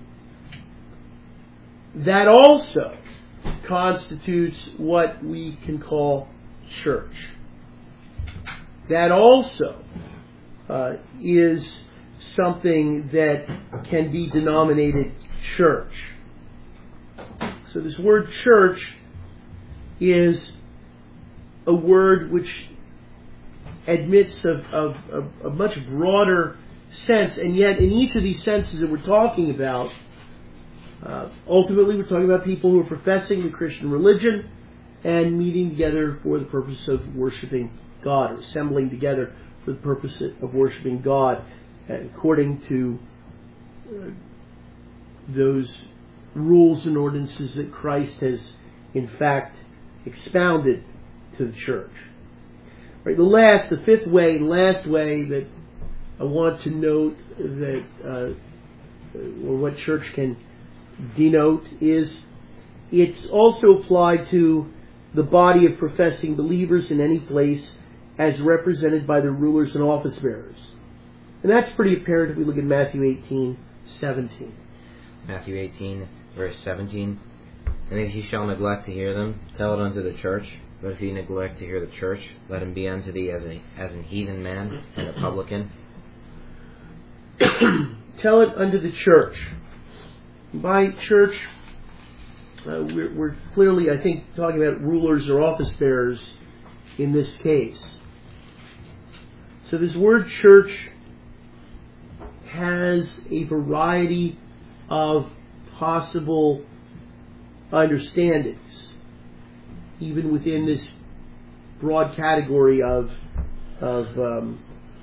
that also constitutes what we can call church. That also uh, is something that can be denominated church. So this word church is a word which admits of, of, of a much broader sense, and yet in each of these senses that we're talking about, uh, ultimately we're talking about people who are professing the Christian religion and meeting together for the purpose of worshiping God, or assembling together for the purpose of worshiping God, according to uh, those rules and ordinances that Christ has, in fact, expounded to the church. Right, the last, the fifth way, last way that I want to note that, uh, or what church can denote, is it's also applied to the body of professing believers in any place as represented by the rulers and office bearers. And that's pretty apparent if we look at Matthew eighteen seventeen. Matthew eighteen, verse seventeen. And if ye shall neglect to hear them, tell it unto the church. But if ye neglect to hear the church, let him be unto thee as, a, as an heathen man and a publican. Tell it unto the church. By church, uh, we're, we're clearly, I think, talking about rulers or office bearers in this case. So this word church has a variety of possible understandings, even within this broad category of of um,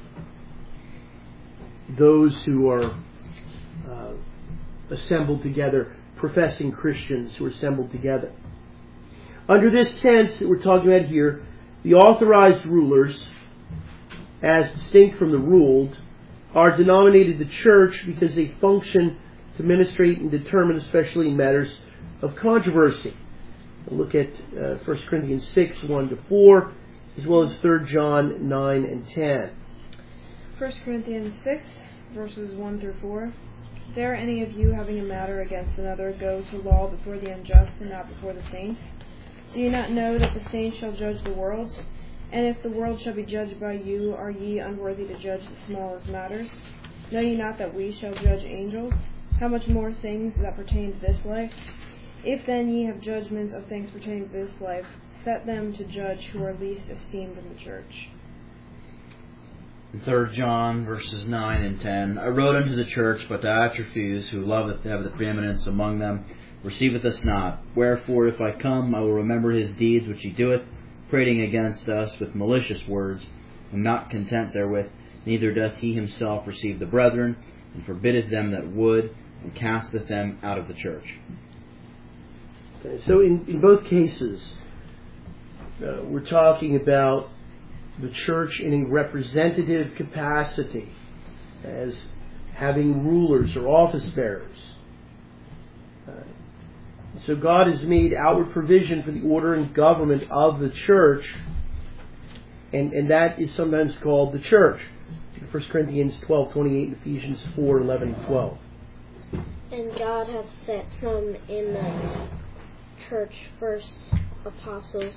those who are uh, assembled together, professing Christians who are assembled together. Under this sense that we're talking about here, the authorized rulers, as distinct from the ruled, are denominated the church because they function to ministrate and determine, especially in matters of controversy. We'll look at uh, First Corinthians six, one to four, as well as Third John nine and ten. First Corinthians six, verses one through four. Dare any of you, having a matter against another, go to law before the unjust and not before the saints? Do you not know that the saints shall judge the world? And if the world shall be judged by you, are ye unworthy to judge the smallest matters? Know ye not that we shall judge angels? How much more things that pertain to this life? If then ye have judgments of things pertaining to this life, set them to judge who are least esteemed in the church. In Third John, verses nine and ten, I wrote unto the church, but Diotrephes, who loveth to have the preeminence among them, receiveth us not. Wherefore, if I come, I will remember his deeds which he doeth, prating against us with malicious words, and not content therewith, neither doth he himself receive the brethren, and forbiddeth them that would, and casteth them out of the church. Okay, so in, in both cases, Uh, we're talking about the church in a representative capacity as having rulers or office bearers. Uh, so God has made outward provision for the order and government of the church, and, and that is sometimes called the church. First Corinthians twelve twenty-eight and Ephesians four eleven and twelve. And God hath set some in the church, first apostles,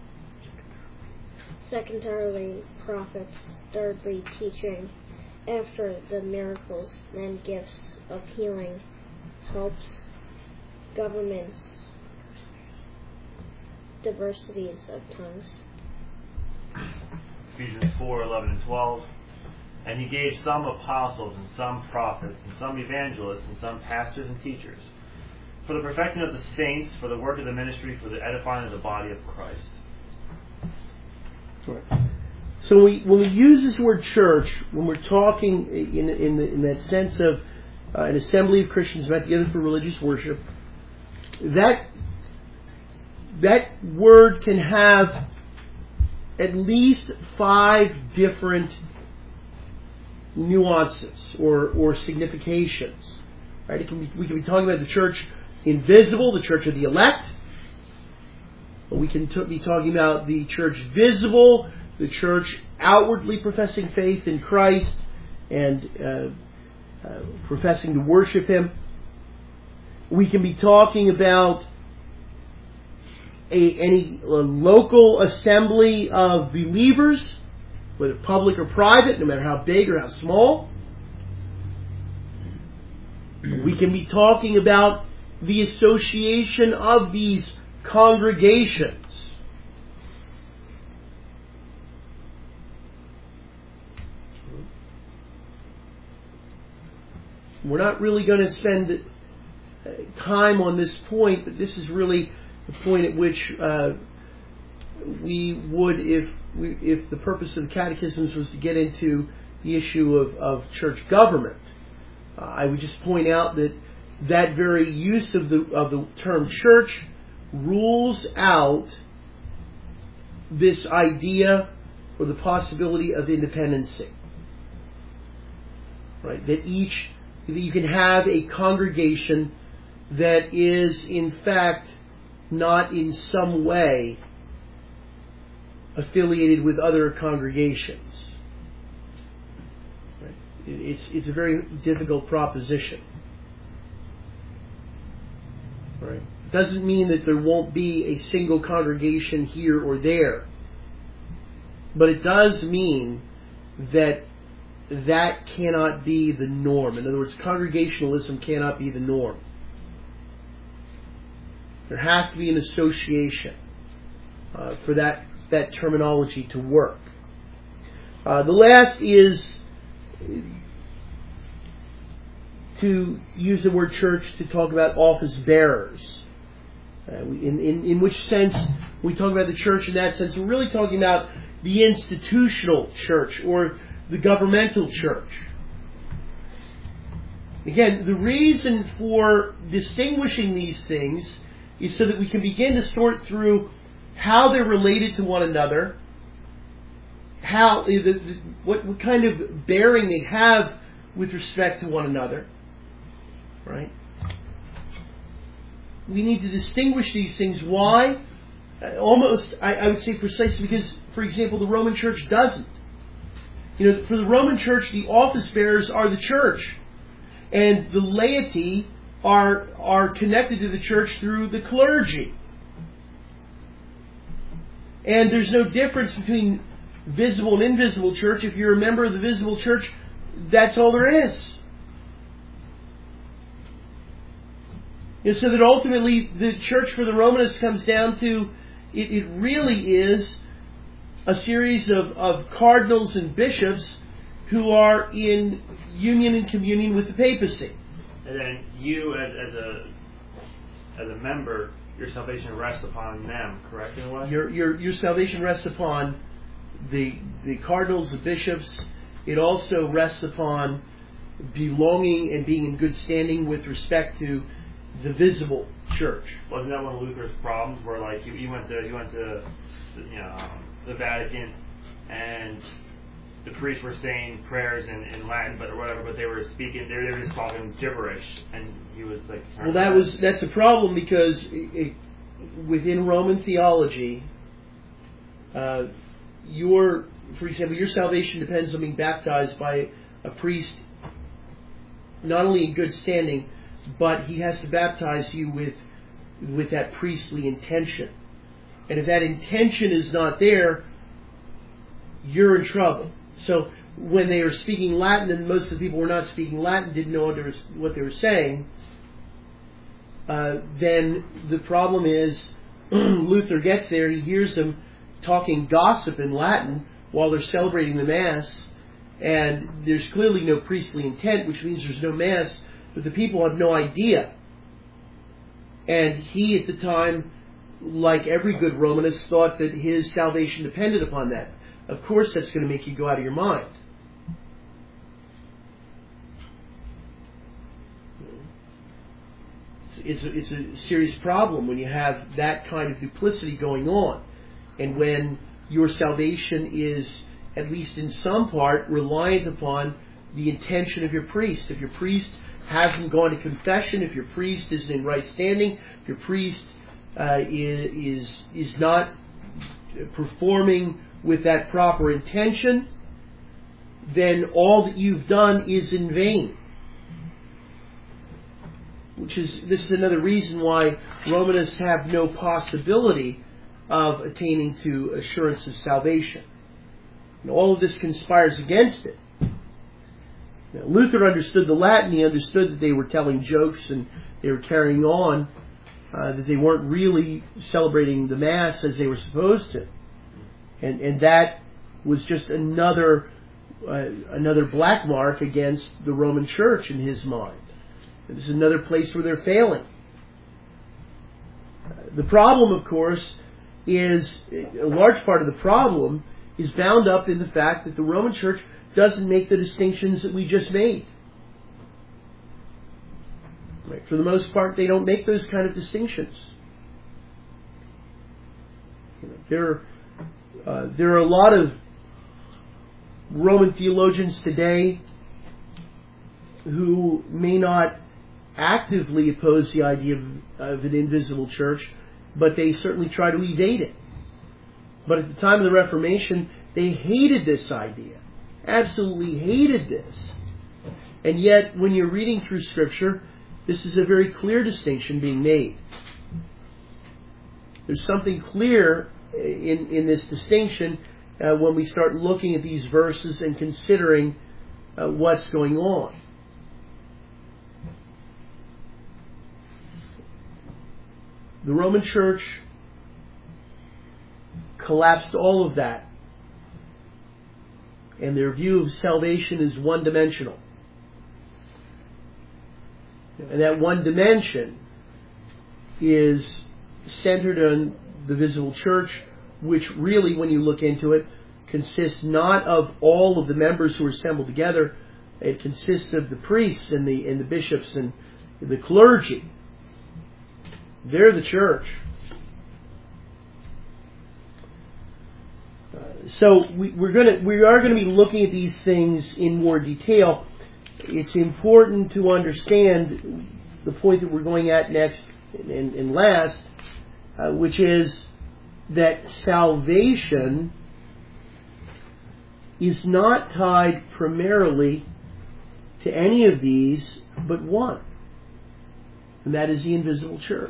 secondarily prophets, thirdly teaching, after the miracles, then gifts of healing, helps, governments, diversities of tongues. Ephesians four eleven and twelve. And he gave some apostles, and some prophets, and some evangelists, and some pastors and teachers, for the perfecting of the saints, for the work of the ministry, for the edifying of the body of Christ. Right. So when we, when we use this word church, when we're talking in, in, the, in that sense of uh, an assembly of Christians met together for religious worship, that that word can have at least five different nuances or, or significations. Right? It can be, we can be talking about the church invisible, the church of the elect. But we can t- be talking about the church visible, the church outwardly professing faith in Christ and uh, uh, professing to worship Him. We can be talking about a, any a local assembly of believers, whether public or private, no matter how big or how small. We can be talking about the association of these congregations. We're not really going to spend time on this point, but this is really the point at which uh, we would, if we, if the purpose of the catechisms was to get into the issue of, of church government, uh, I would just point out that that very use of the of the term church rules out this idea or the possibility of independency. Right? That each that you can have a congregation that is in fact not in some way affiliated with other congregations. Right? It's it's a very difficult proposition. Right? It doesn't mean that there won't be a single congregation here or there, but it does mean that that cannot be the norm. In other words, congregationalism cannot be the norm. There has to be an association uh, for that, that terminology to work. Uh, the last is to use the word church to talk about office bearers. Uh, in, in, in which sense we talk about the church in that sense, we're really talking about the institutional church or the governmental church. Again, the reason for distinguishing these things is so that we can begin to sort through how they're related to one another, how the, the, what, what kind of bearing they have with respect to one another. Right? We need to distinguish these things. Why? Uh, almost, I, I would say precisely because, for example, the Roman Church doesn't. You know, for the Roman Church, the office bearers are the church, and the laity are are connected to the church through the clergy. And there's no difference between visible and invisible church. If you're a member of the visible church, that's all there is. You know, so that ultimately the church for the Romanists comes down to, it, it really is a series of, of cardinals and bishops who are in union and communion with the papacy. And then you, as, as a as a member, your salvation rests upon them, correct? In a way? Your your your salvation rests upon the the cardinals, the bishops. It also rests upon belonging and being in good standing with respect to the visible church. Wasn't that one of Luther's problems, where like he, he went to he went to you know um, the Vatican, and the priests were saying prayers in, in Latin, but or whatever, but they were speaking, they were, they were just talking gibberish, and he was like. Well, that was that's a problem because it, it, within Roman theology, uh, your, for example, your salvation depends on being baptized by a priest, not only in good standing, but he has to baptize you with with that priestly intention. And if that intention is not there, you're in trouble. So when they were speaking Latin, and most of the people were not speaking Latin, didn't know what they were, what they were saying, uh, then the problem is Luther gets there, he hears them talking gossip in Latin while they're celebrating the Mass, and there's clearly no priestly intent, which means there's no Mass, but the people have no idea. And he, at the time, like every good Romanist, thought that his salvation depended upon that. Of course, that's going to make you go out of your mind. It's a, it's a serious problem when you have that kind of duplicity going on, and when your salvation is, at least in some part, reliant upon the intention of your priest. If your priest hasn't gone to confession, if your priest isn't in right standing, if your priest uh, is is not performing with that proper intention, then all that you've done is in vain. Which is, this is another reason why Romanists have no possibility of attaining to assurance of salvation. And all of this conspires against it. Now, Luther understood the Latin. He understood that they were telling jokes and they were carrying on, uh, that they weren't really celebrating the Mass as they were supposed to. And and that was just another uh, another black mark against the Roman Church in his mind. This is another place where they're failing. Uh, the problem, of course, is a large part of the problem is bound up in the fact that the Roman Church doesn't make the distinctions that we just made. Right? For the most part, they don't make those kind of distinctions. You know, there are Uh, there are a lot of Roman theologians today who may not actively oppose the idea of, of an invisible church, but they certainly try to evade it. But at the time of the Reformation, they hated this idea. Absolutely hated this. And yet, when you're reading through Scripture, this is a very clear distinction being made. There's something clear in, in this distinction uh, when we start looking at these verses and considering uh, what's going on. The Roman Church collapsed all of that, and their view of salvation is one-dimensional. And that one dimension is centered on the visible church, which really, when you look into it, consists not of all of the members who are assembled together. It consists of the priests and the and the bishops and the clergy. They're the church. Uh, so we, we're going to we are going to be looking at these things in more detail. It's important to understand the point that we're going at next and, and last, uh, which is that salvation is not tied primarily to any of these but one, and that is the invisible church.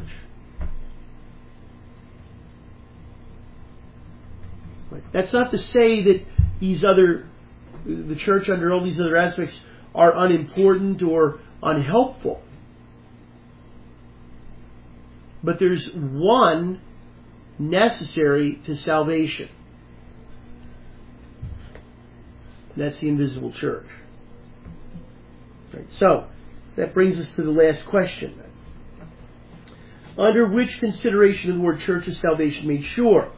That's not to say that these other, the church under all these other aspects are unimportant or unhelpful. But there's one necessary to salvation. That's the invisible church. Right. So, that brings us to the last question. Under which consideration of the word church is salvation made sure?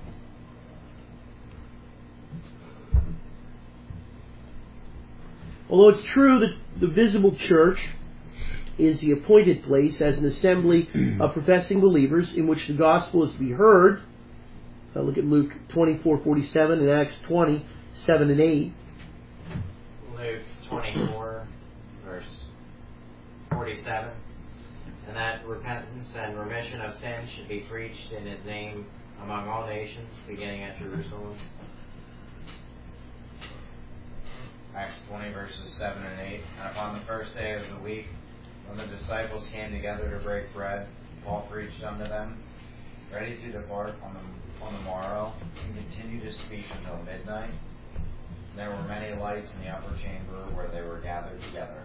Although it's true that the visible church is the appointed place as an assembly of professing believers in which the gospel is to be heard. Uh, look at Luke twenty-four forty-seven and Acts twenty, seven and eight. Luke twenty-four, verse forty-seven. And that repentance and remission of sins should be preached in his name among all nations, beginning at Jerusalem. Acts twenty, verses seven and eight. And upon the first day of the week, when the disciples came together to break bread, Paul preached unto them, ready to depart on the, on the morrow, and continued to speak until midnight. And there were many lights in the upper chamber where they were gathered together.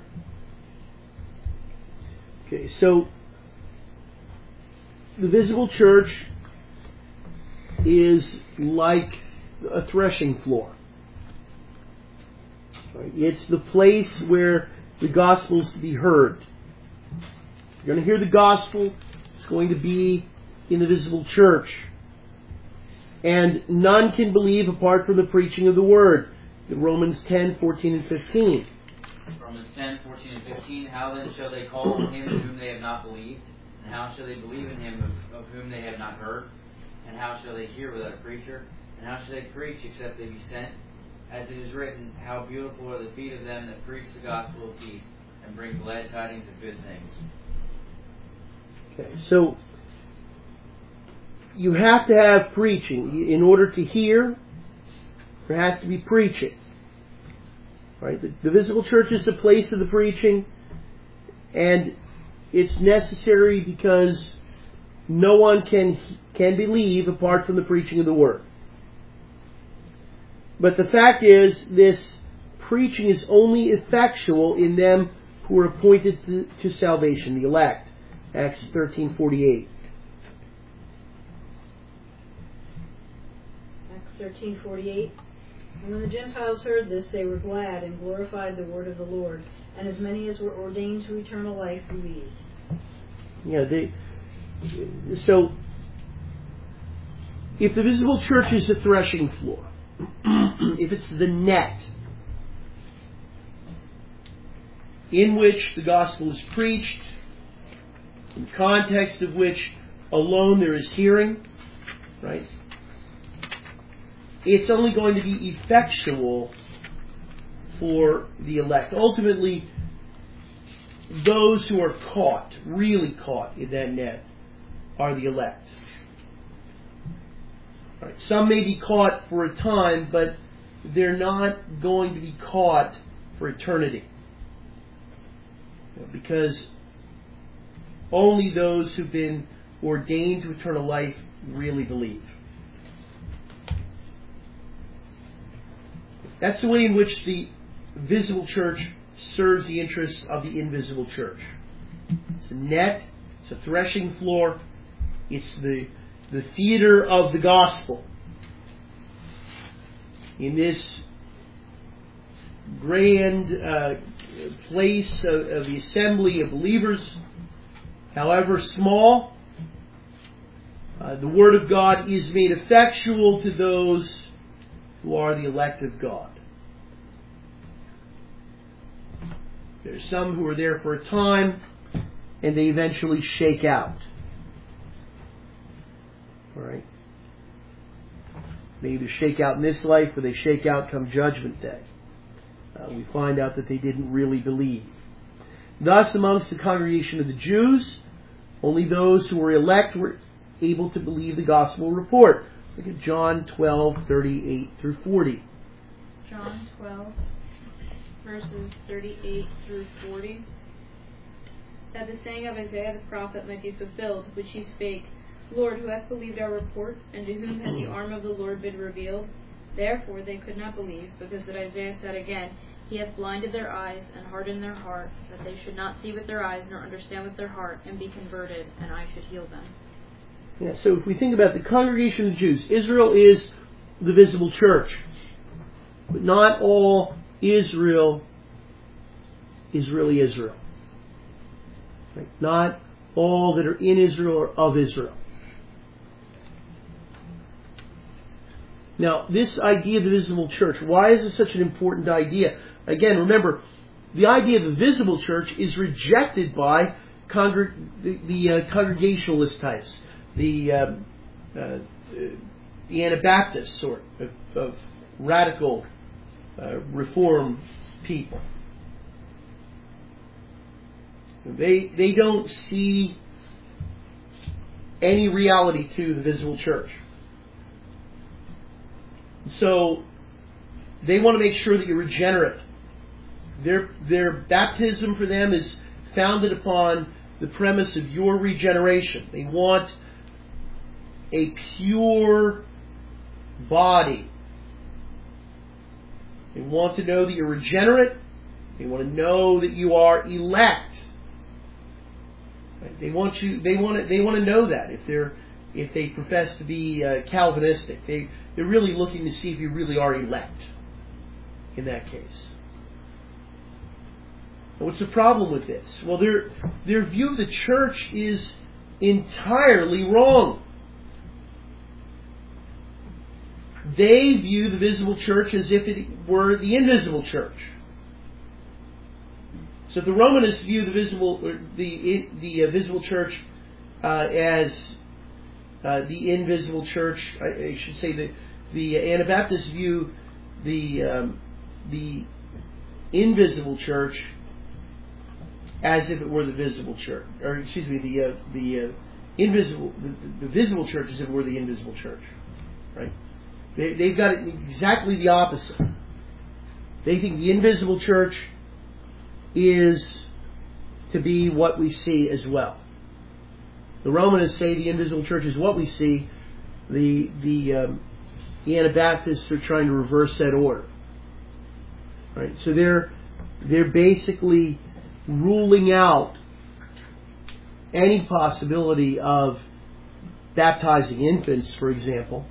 Okay, so the visible church is like a threshing floor. Right? It's the place where the gospel is to be heard. You're going to hear the gospel. It's going to be in the visible church. And none can believe apart from the preaching of the word. In Romans ten, fourteen and fifteen. Romans ten, fourteen and fifteen. How then shall they call on him whom they have not believed? And how shall they believe in him of, of whom they have not heard? And how shall they hear without a preacher? And how shall they preach except they be sent? As it is written, how beautiful are the feet of them that preach the gospel of peace and bring glad tidings of good things. Okay, so you have to have preaching. In order to hear, there has to be preaching. Right? The, the visible church is the place of the preaching, and it's necessary because no one can can believe apart from the preaching of the word. But the fact is, this preaching is only effectual in them who are appointed to, to salvation, the elect. Acts thirteen forty-eight. Acts thirteen forty-eight. And when the Gentiles heard this, they were glad and glorified the word of the Lord. And as many as were ordained to eternal life believed. Yeah, they. So, if the visible church is the threshing floor, if it's the net in which the gospel is preached, in the context of which alone there is hearing, right? It's only going to be effectual for the elect. Ultimately, those who are caught, really caught in that net, are the elect. Right. Some may be caught for a time, but they're not going to be caught for eternity. Because only those who've been ordained to eternal life really believe. That's the way in which the visible church serves the interests of the invisible church. It's a net, it's a threshing floor, it's the the theater of the gospel. In this grand uh, place of, of the assembly of believers, however small, uh, the Word of God is made effectual to those who are the elect of God. There's some who are there for a time, and they eventually shake out. All right. They either shake out in this life, or they shake out come Judgment Day. Uh, we find out that they didn't really believe. Thus, amongst the congregation of the Jews, only those who were elect were able to believe the gospel report. Look at John twelve, thirty-eight through forty. John twelve, verses thirty-eight through forty. That the saying of Isaiah the prophet might be fulfilled, which he spake, Lord, who hath believed our report, and to whom hath the arm of the Lord been revealed? Therefore they could not believe, because that Isaiah said again, He hath blinded their eyes, and hardened their heart, that they should not see with their eyes, nor understand with their heart, and be converted, and I should heal them. Yeah, so if we think about the congregation of the Jews, Israel is the visible church. But not all Israel is really Israel. Right? Not all that are in Israel are of Israel. Now, this idea of the visible church, why is this such an important idea? Again, remember, the idea of the visible church is rejected by congreg- the, the uh, Congregationalist types, the uh, uh, the Anabaptist sort of, of radical uh, reform people. They they don't see any reality to the visible church. So they want to make sure that you're regenerate. Their their baptism for them is founded upon the premise of your regeneration. They want a pure body. They want to know that you're regenerate. They want to know that you are elect. They want you. They want to. They want to know that if they're if they profess to be uh, Calvinistic, they they're really looking to see if you really are elect. In that case, and what's the problem with this? Well, their their view of the church is entirely wrong. They view the visible church as if it were the invisible church. So if the Romanists view the visible, or the the uh, visible church uh, as uh, the invisible church, I, I should say that the Anabaptists view the um, the invisible church as if it were the visible church, or excuse me, the uh, the uh, invisible the, the visible church as if it were the invisible church, right? They, they've got it exactly the opposite. They think the invisible church is to be what we see as well. The Romanists say the invisible church is what we see. The the, um, the Anabaptists are trying to reverse that order. Right? So they're they're basically ruling out any possibility of baptizing infants, for example.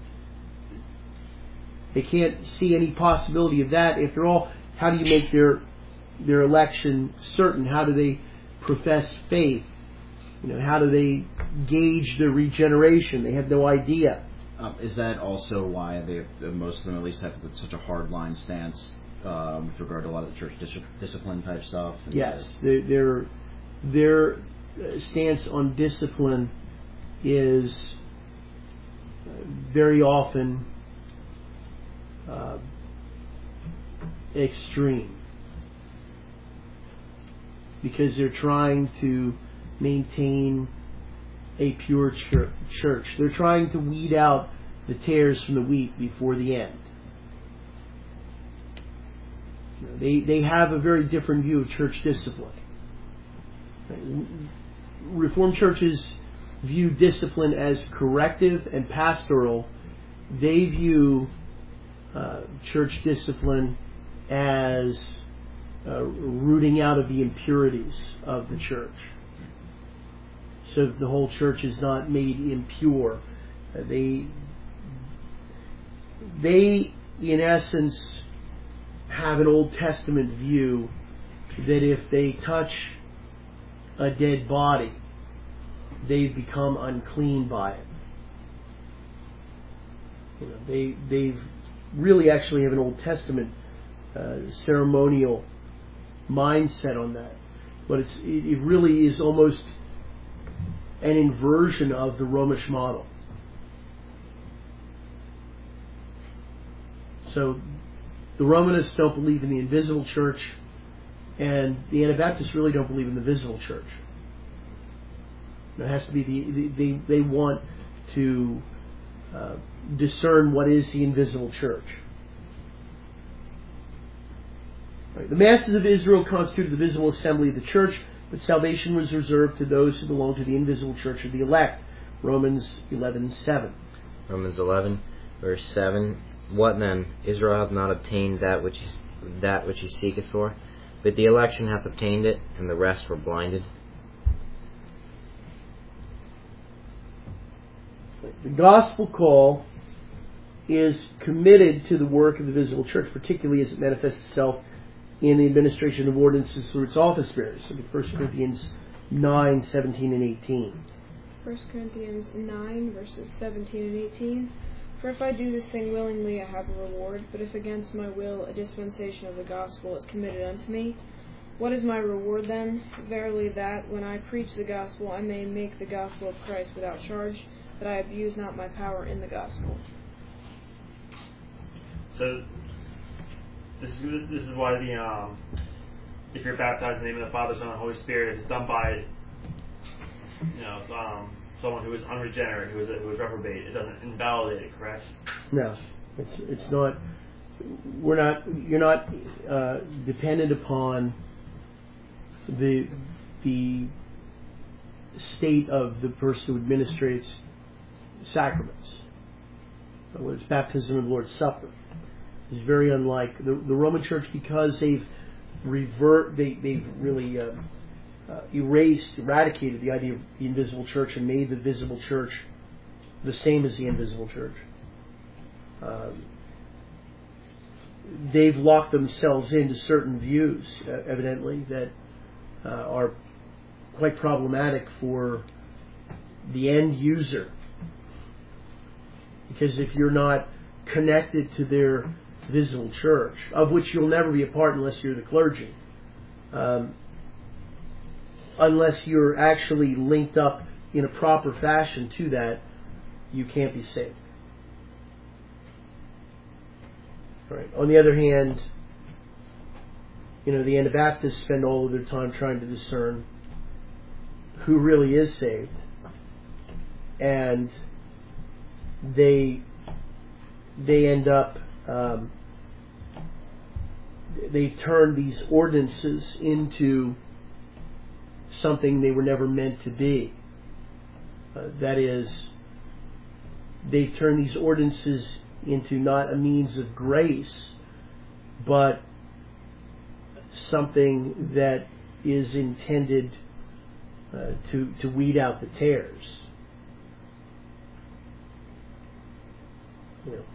They can't see any possibility of that. After all, how do you make their their election certain? How do they profess faith? You know, how do they gauge their regeneration? They have no idea. Um, is that also why they, most of them at least, have such a hard-line stance um, with regard to a lot of the church dis- discipline type stuff? Yes, their, their their stance on discipline is very often uh, extreme, because they're trying to maintain a pure church. They're trying to weed out the tares from the wheat before the end. They they have a very different view of church discipline. Reformed churches view discipline as corrective and pastoral. They view uh, church discipline as uh, rooting out of the impurities of the church, so that the whole church is not made impure. Uh, they, they, in essence, have an Old Testament view that if they touch a dead body, they've become unclean by it. You know, they they've really actually have an Old Testament uh, ceremonial mindset on that, but it's it, it really is almost an inversion of the Romish model. So the Romanists don't believe in the invisible church, and the Anabaptists really don't believe in the visible church. It has to be the they they want to uh, discern what is the invisible church. Right. The masses of Israel constituted the visible assembly of the church, but salvation was reserved to those who belong to the invisible church of the elect. Romans eleven seven. Romans eleven, verse seven. What then? Israel hath not obtained that which he, that which he seeketh for, but the election hath obtained it, and the rest were blinded. The gospel call is committed to the work of the visible church, particularly as it manifests itself in the administration of ordinances through its office bearers. Look at First Corinthians nine, seventeen and eighteen. First Corinthians nine, verses seventeen and eighteen. For if I do this thing willingly, I have a reward, but if against my will a dispensation of the gospel is committed unto me, what is my reward then? Verily that, when I preach the gospel, I may make the gospel of Christ without charge, that I abuse not my power in the gospel. So, this is this is why the um, if you're baptized in the name of the Father, Son, and Holy Spirit, it's done by you know um, someone who is unregenerate, who is a, who is reprobate. It doesn't invalidate it, correct? No, it's it's not. We're not. You're not uh, dependent upon the the state of the person who administrates sacraments. Whether it's baptism and the Lord's Supper, is very unlike the, the Roman Church, because they've revert they they've really uh, uh, erased, eradicated the idea of the invisible church and made the visible church the same as the invisible church. Um, they've locked themselves into certain views, uh, evidently, that uh, are quite problematic for the end user. Because if you're not connected to their visible church, of which you'll never be a part unless you're the clergy, um, unless you're actually linked up in a proper fashion to that, you can't be saved. Right. On the other hand, you know, the Anabaptists spend all of their time trying to discern who really is saved, and they they end up um, they turn these ordinances into something they were never meant to be. Uh, that is, they turn these ordinances into not a means of grace, but something that is intended uh, to to weed out the tares. You know.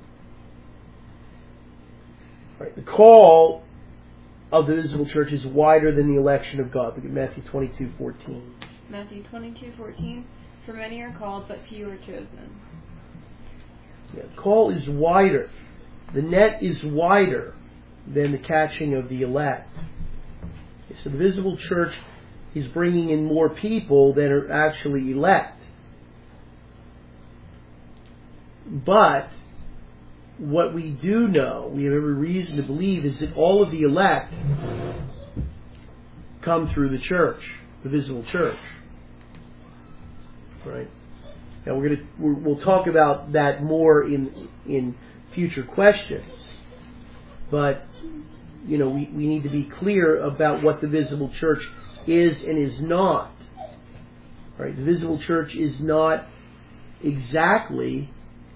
Right. The call of the visible church is wider than the election of God. Look at Matthew twenty-two fourteen. Matthew twenty-two fourteen. For many are called, but few are chosen. Yeah, the call is wider. The net is wider than the catching of the elect. Okay, so the visible church is bringing in more people than are actually elect. But what we do know, we have every reason to believe, is that all of the elect come through the church, the visible church. Right? Now we're going to we'll talk about that more in in future questions, but you know we, we need to be clear about what the visible church is and is not. Right? The visible church is not exactly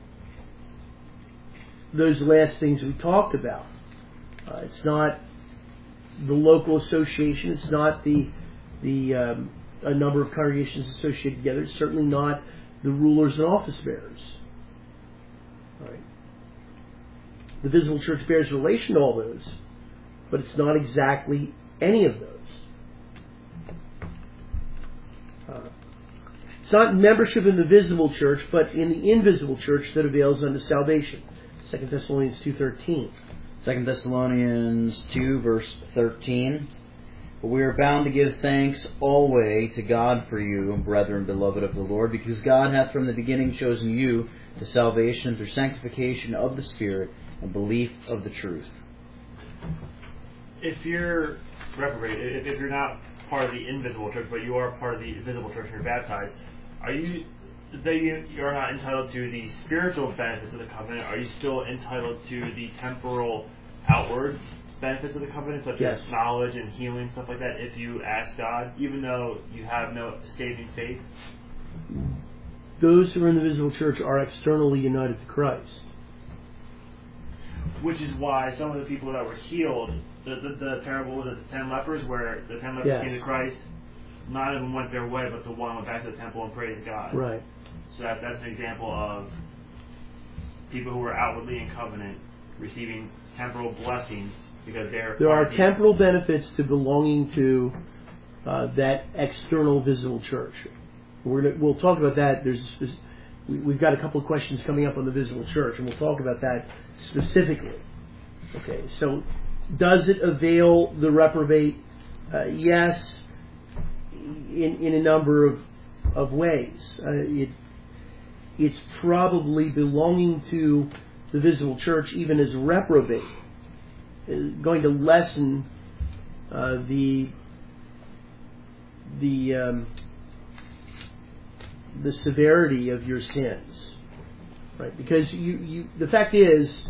those last things we talked about. Uh, it's not the local association. It's not the the um, a number of congregations associated together. It's certainly not the rulers and office bearers. Right. The visible church bears relation to all those, but it's not exactly any of those. Uh, it's not membership in the visible church, but in the invisible church that avails unto salvation. Second Thessalonians two thirteen. Second Thessalonians two verse thirteen. But we are bound to give thanks always to God for you, brethren, beloved of the Lord, because God hath from the beginning chosen you to salvation through sanctification of the Spirit and belief of the truth. If you're reprobate, if, if you're not part of the invisible church, but you are part of the visible church and you're baptized, are you, that you, you're not entitled to the spiritual benefits of the covenant, are you still entitled to the temporal outward benefits of the covenant, such yes. as knowledge and healing, stuff like that, if you ask God, even though you have no saving faith? Those who are in the visible church are externally united to Christ. Which is why some of the people that were healed, the, the, the parable was the ten lepers, where the ten lepers yes. came to Christ, nine of them went their way, but the one went back to the temple and praised God. Right. So that, that's an example of people who were outwardly in covenant receiving temporal blessings because they're... There are temporal benefits to belonging to uh, that external visible church. We're gonna, we'll talk about that. There's we, we've got a couple of questions coming up on the visible church, and we'll talk about that specifically. Okay, so does it avail the reprobate? Uh, yes, in in a number of of ways. Uh, it it's probably belonging to the visible church, even as reprobate, is going to lessen uh, the the um, the severity of your sins, right? Because you, you the fact is,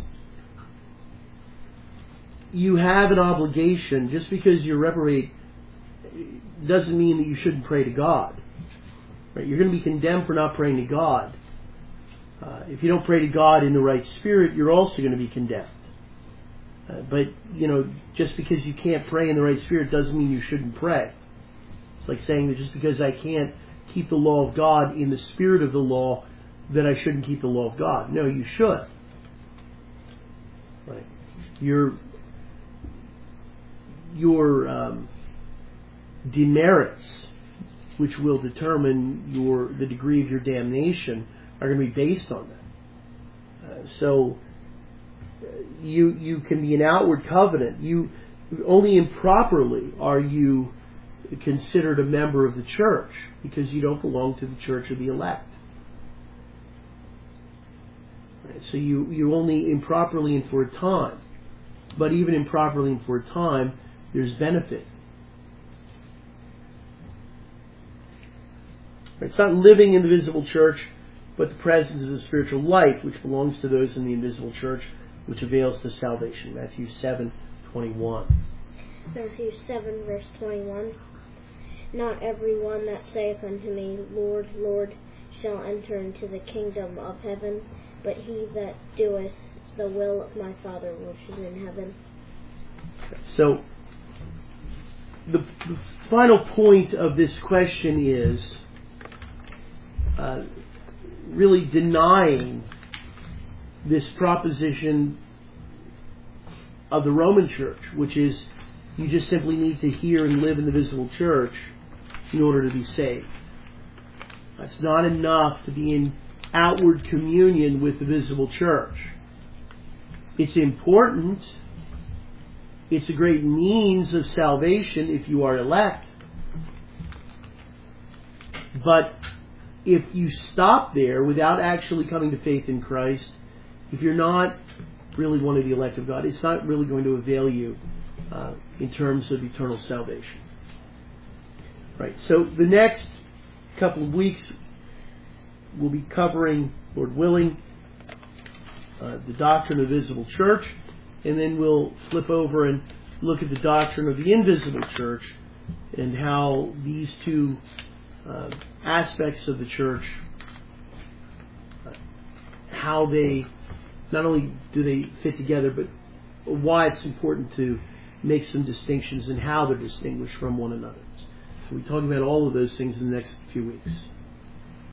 you have an obligation. Just because you're reprobate doesn't mean that you shouldn't pray to God. Right? You're going to be condemned for not praying to God. Uh, if you don't pray to God in the right spirit, you're also going to be condemned. Uh, but, you know, just because you can't pray in the right spirit doesn't mean you shouldn't pray. It's like saying that just because I can't keep the law of God in the spirit of the law, that I shouldn't keep the law of God. No, you should. Right? Your your um, demerits, which will determine your the degree of your damnation, are going to be based on that. Uh, so you you can be an outward covenant. You only improperly are you considered a member of the church because you don't belong to the church of the elect. Right? So you you only improperly and for a time. But even improperly and for a time, there's benefit. It's not living in the visible church, but the presence of the spiritual life, which belongs to those in the invisible church, which avails to salvation. Matthew seven twenty-one. Matthew seven, verse twenty-one. Not every one that saith unto me, Lord, Lord, shall enter into the kingdom of heaven, but he that doeth the will of my Father which is in heaven. So, the, the final point of this question is uh, really denying this proposition of the Roman Church, which is you just simply need to hear and live in the visible church in order to be saved. It's not enough to be in outward communion with the visible church. It's important. It's a great means of salvation if you are elect. But if you stop there without actually coming to faith in Christ, if you're not really one of the elect of God, it's not really going to avail you uh, in terms of eternal salvation. Right. So the next couple of weeks we'll be covering, Lord willing, uh, the doctrine of the visible church, and then we'll flip over and look at the doctrine of the invisible church and how these two uh, aspects of the church, uh, how they, not only do they fit together, but why it's important to make some distinctions and how they're distinguished from one another. So we talk about all of those things in the next few weeks.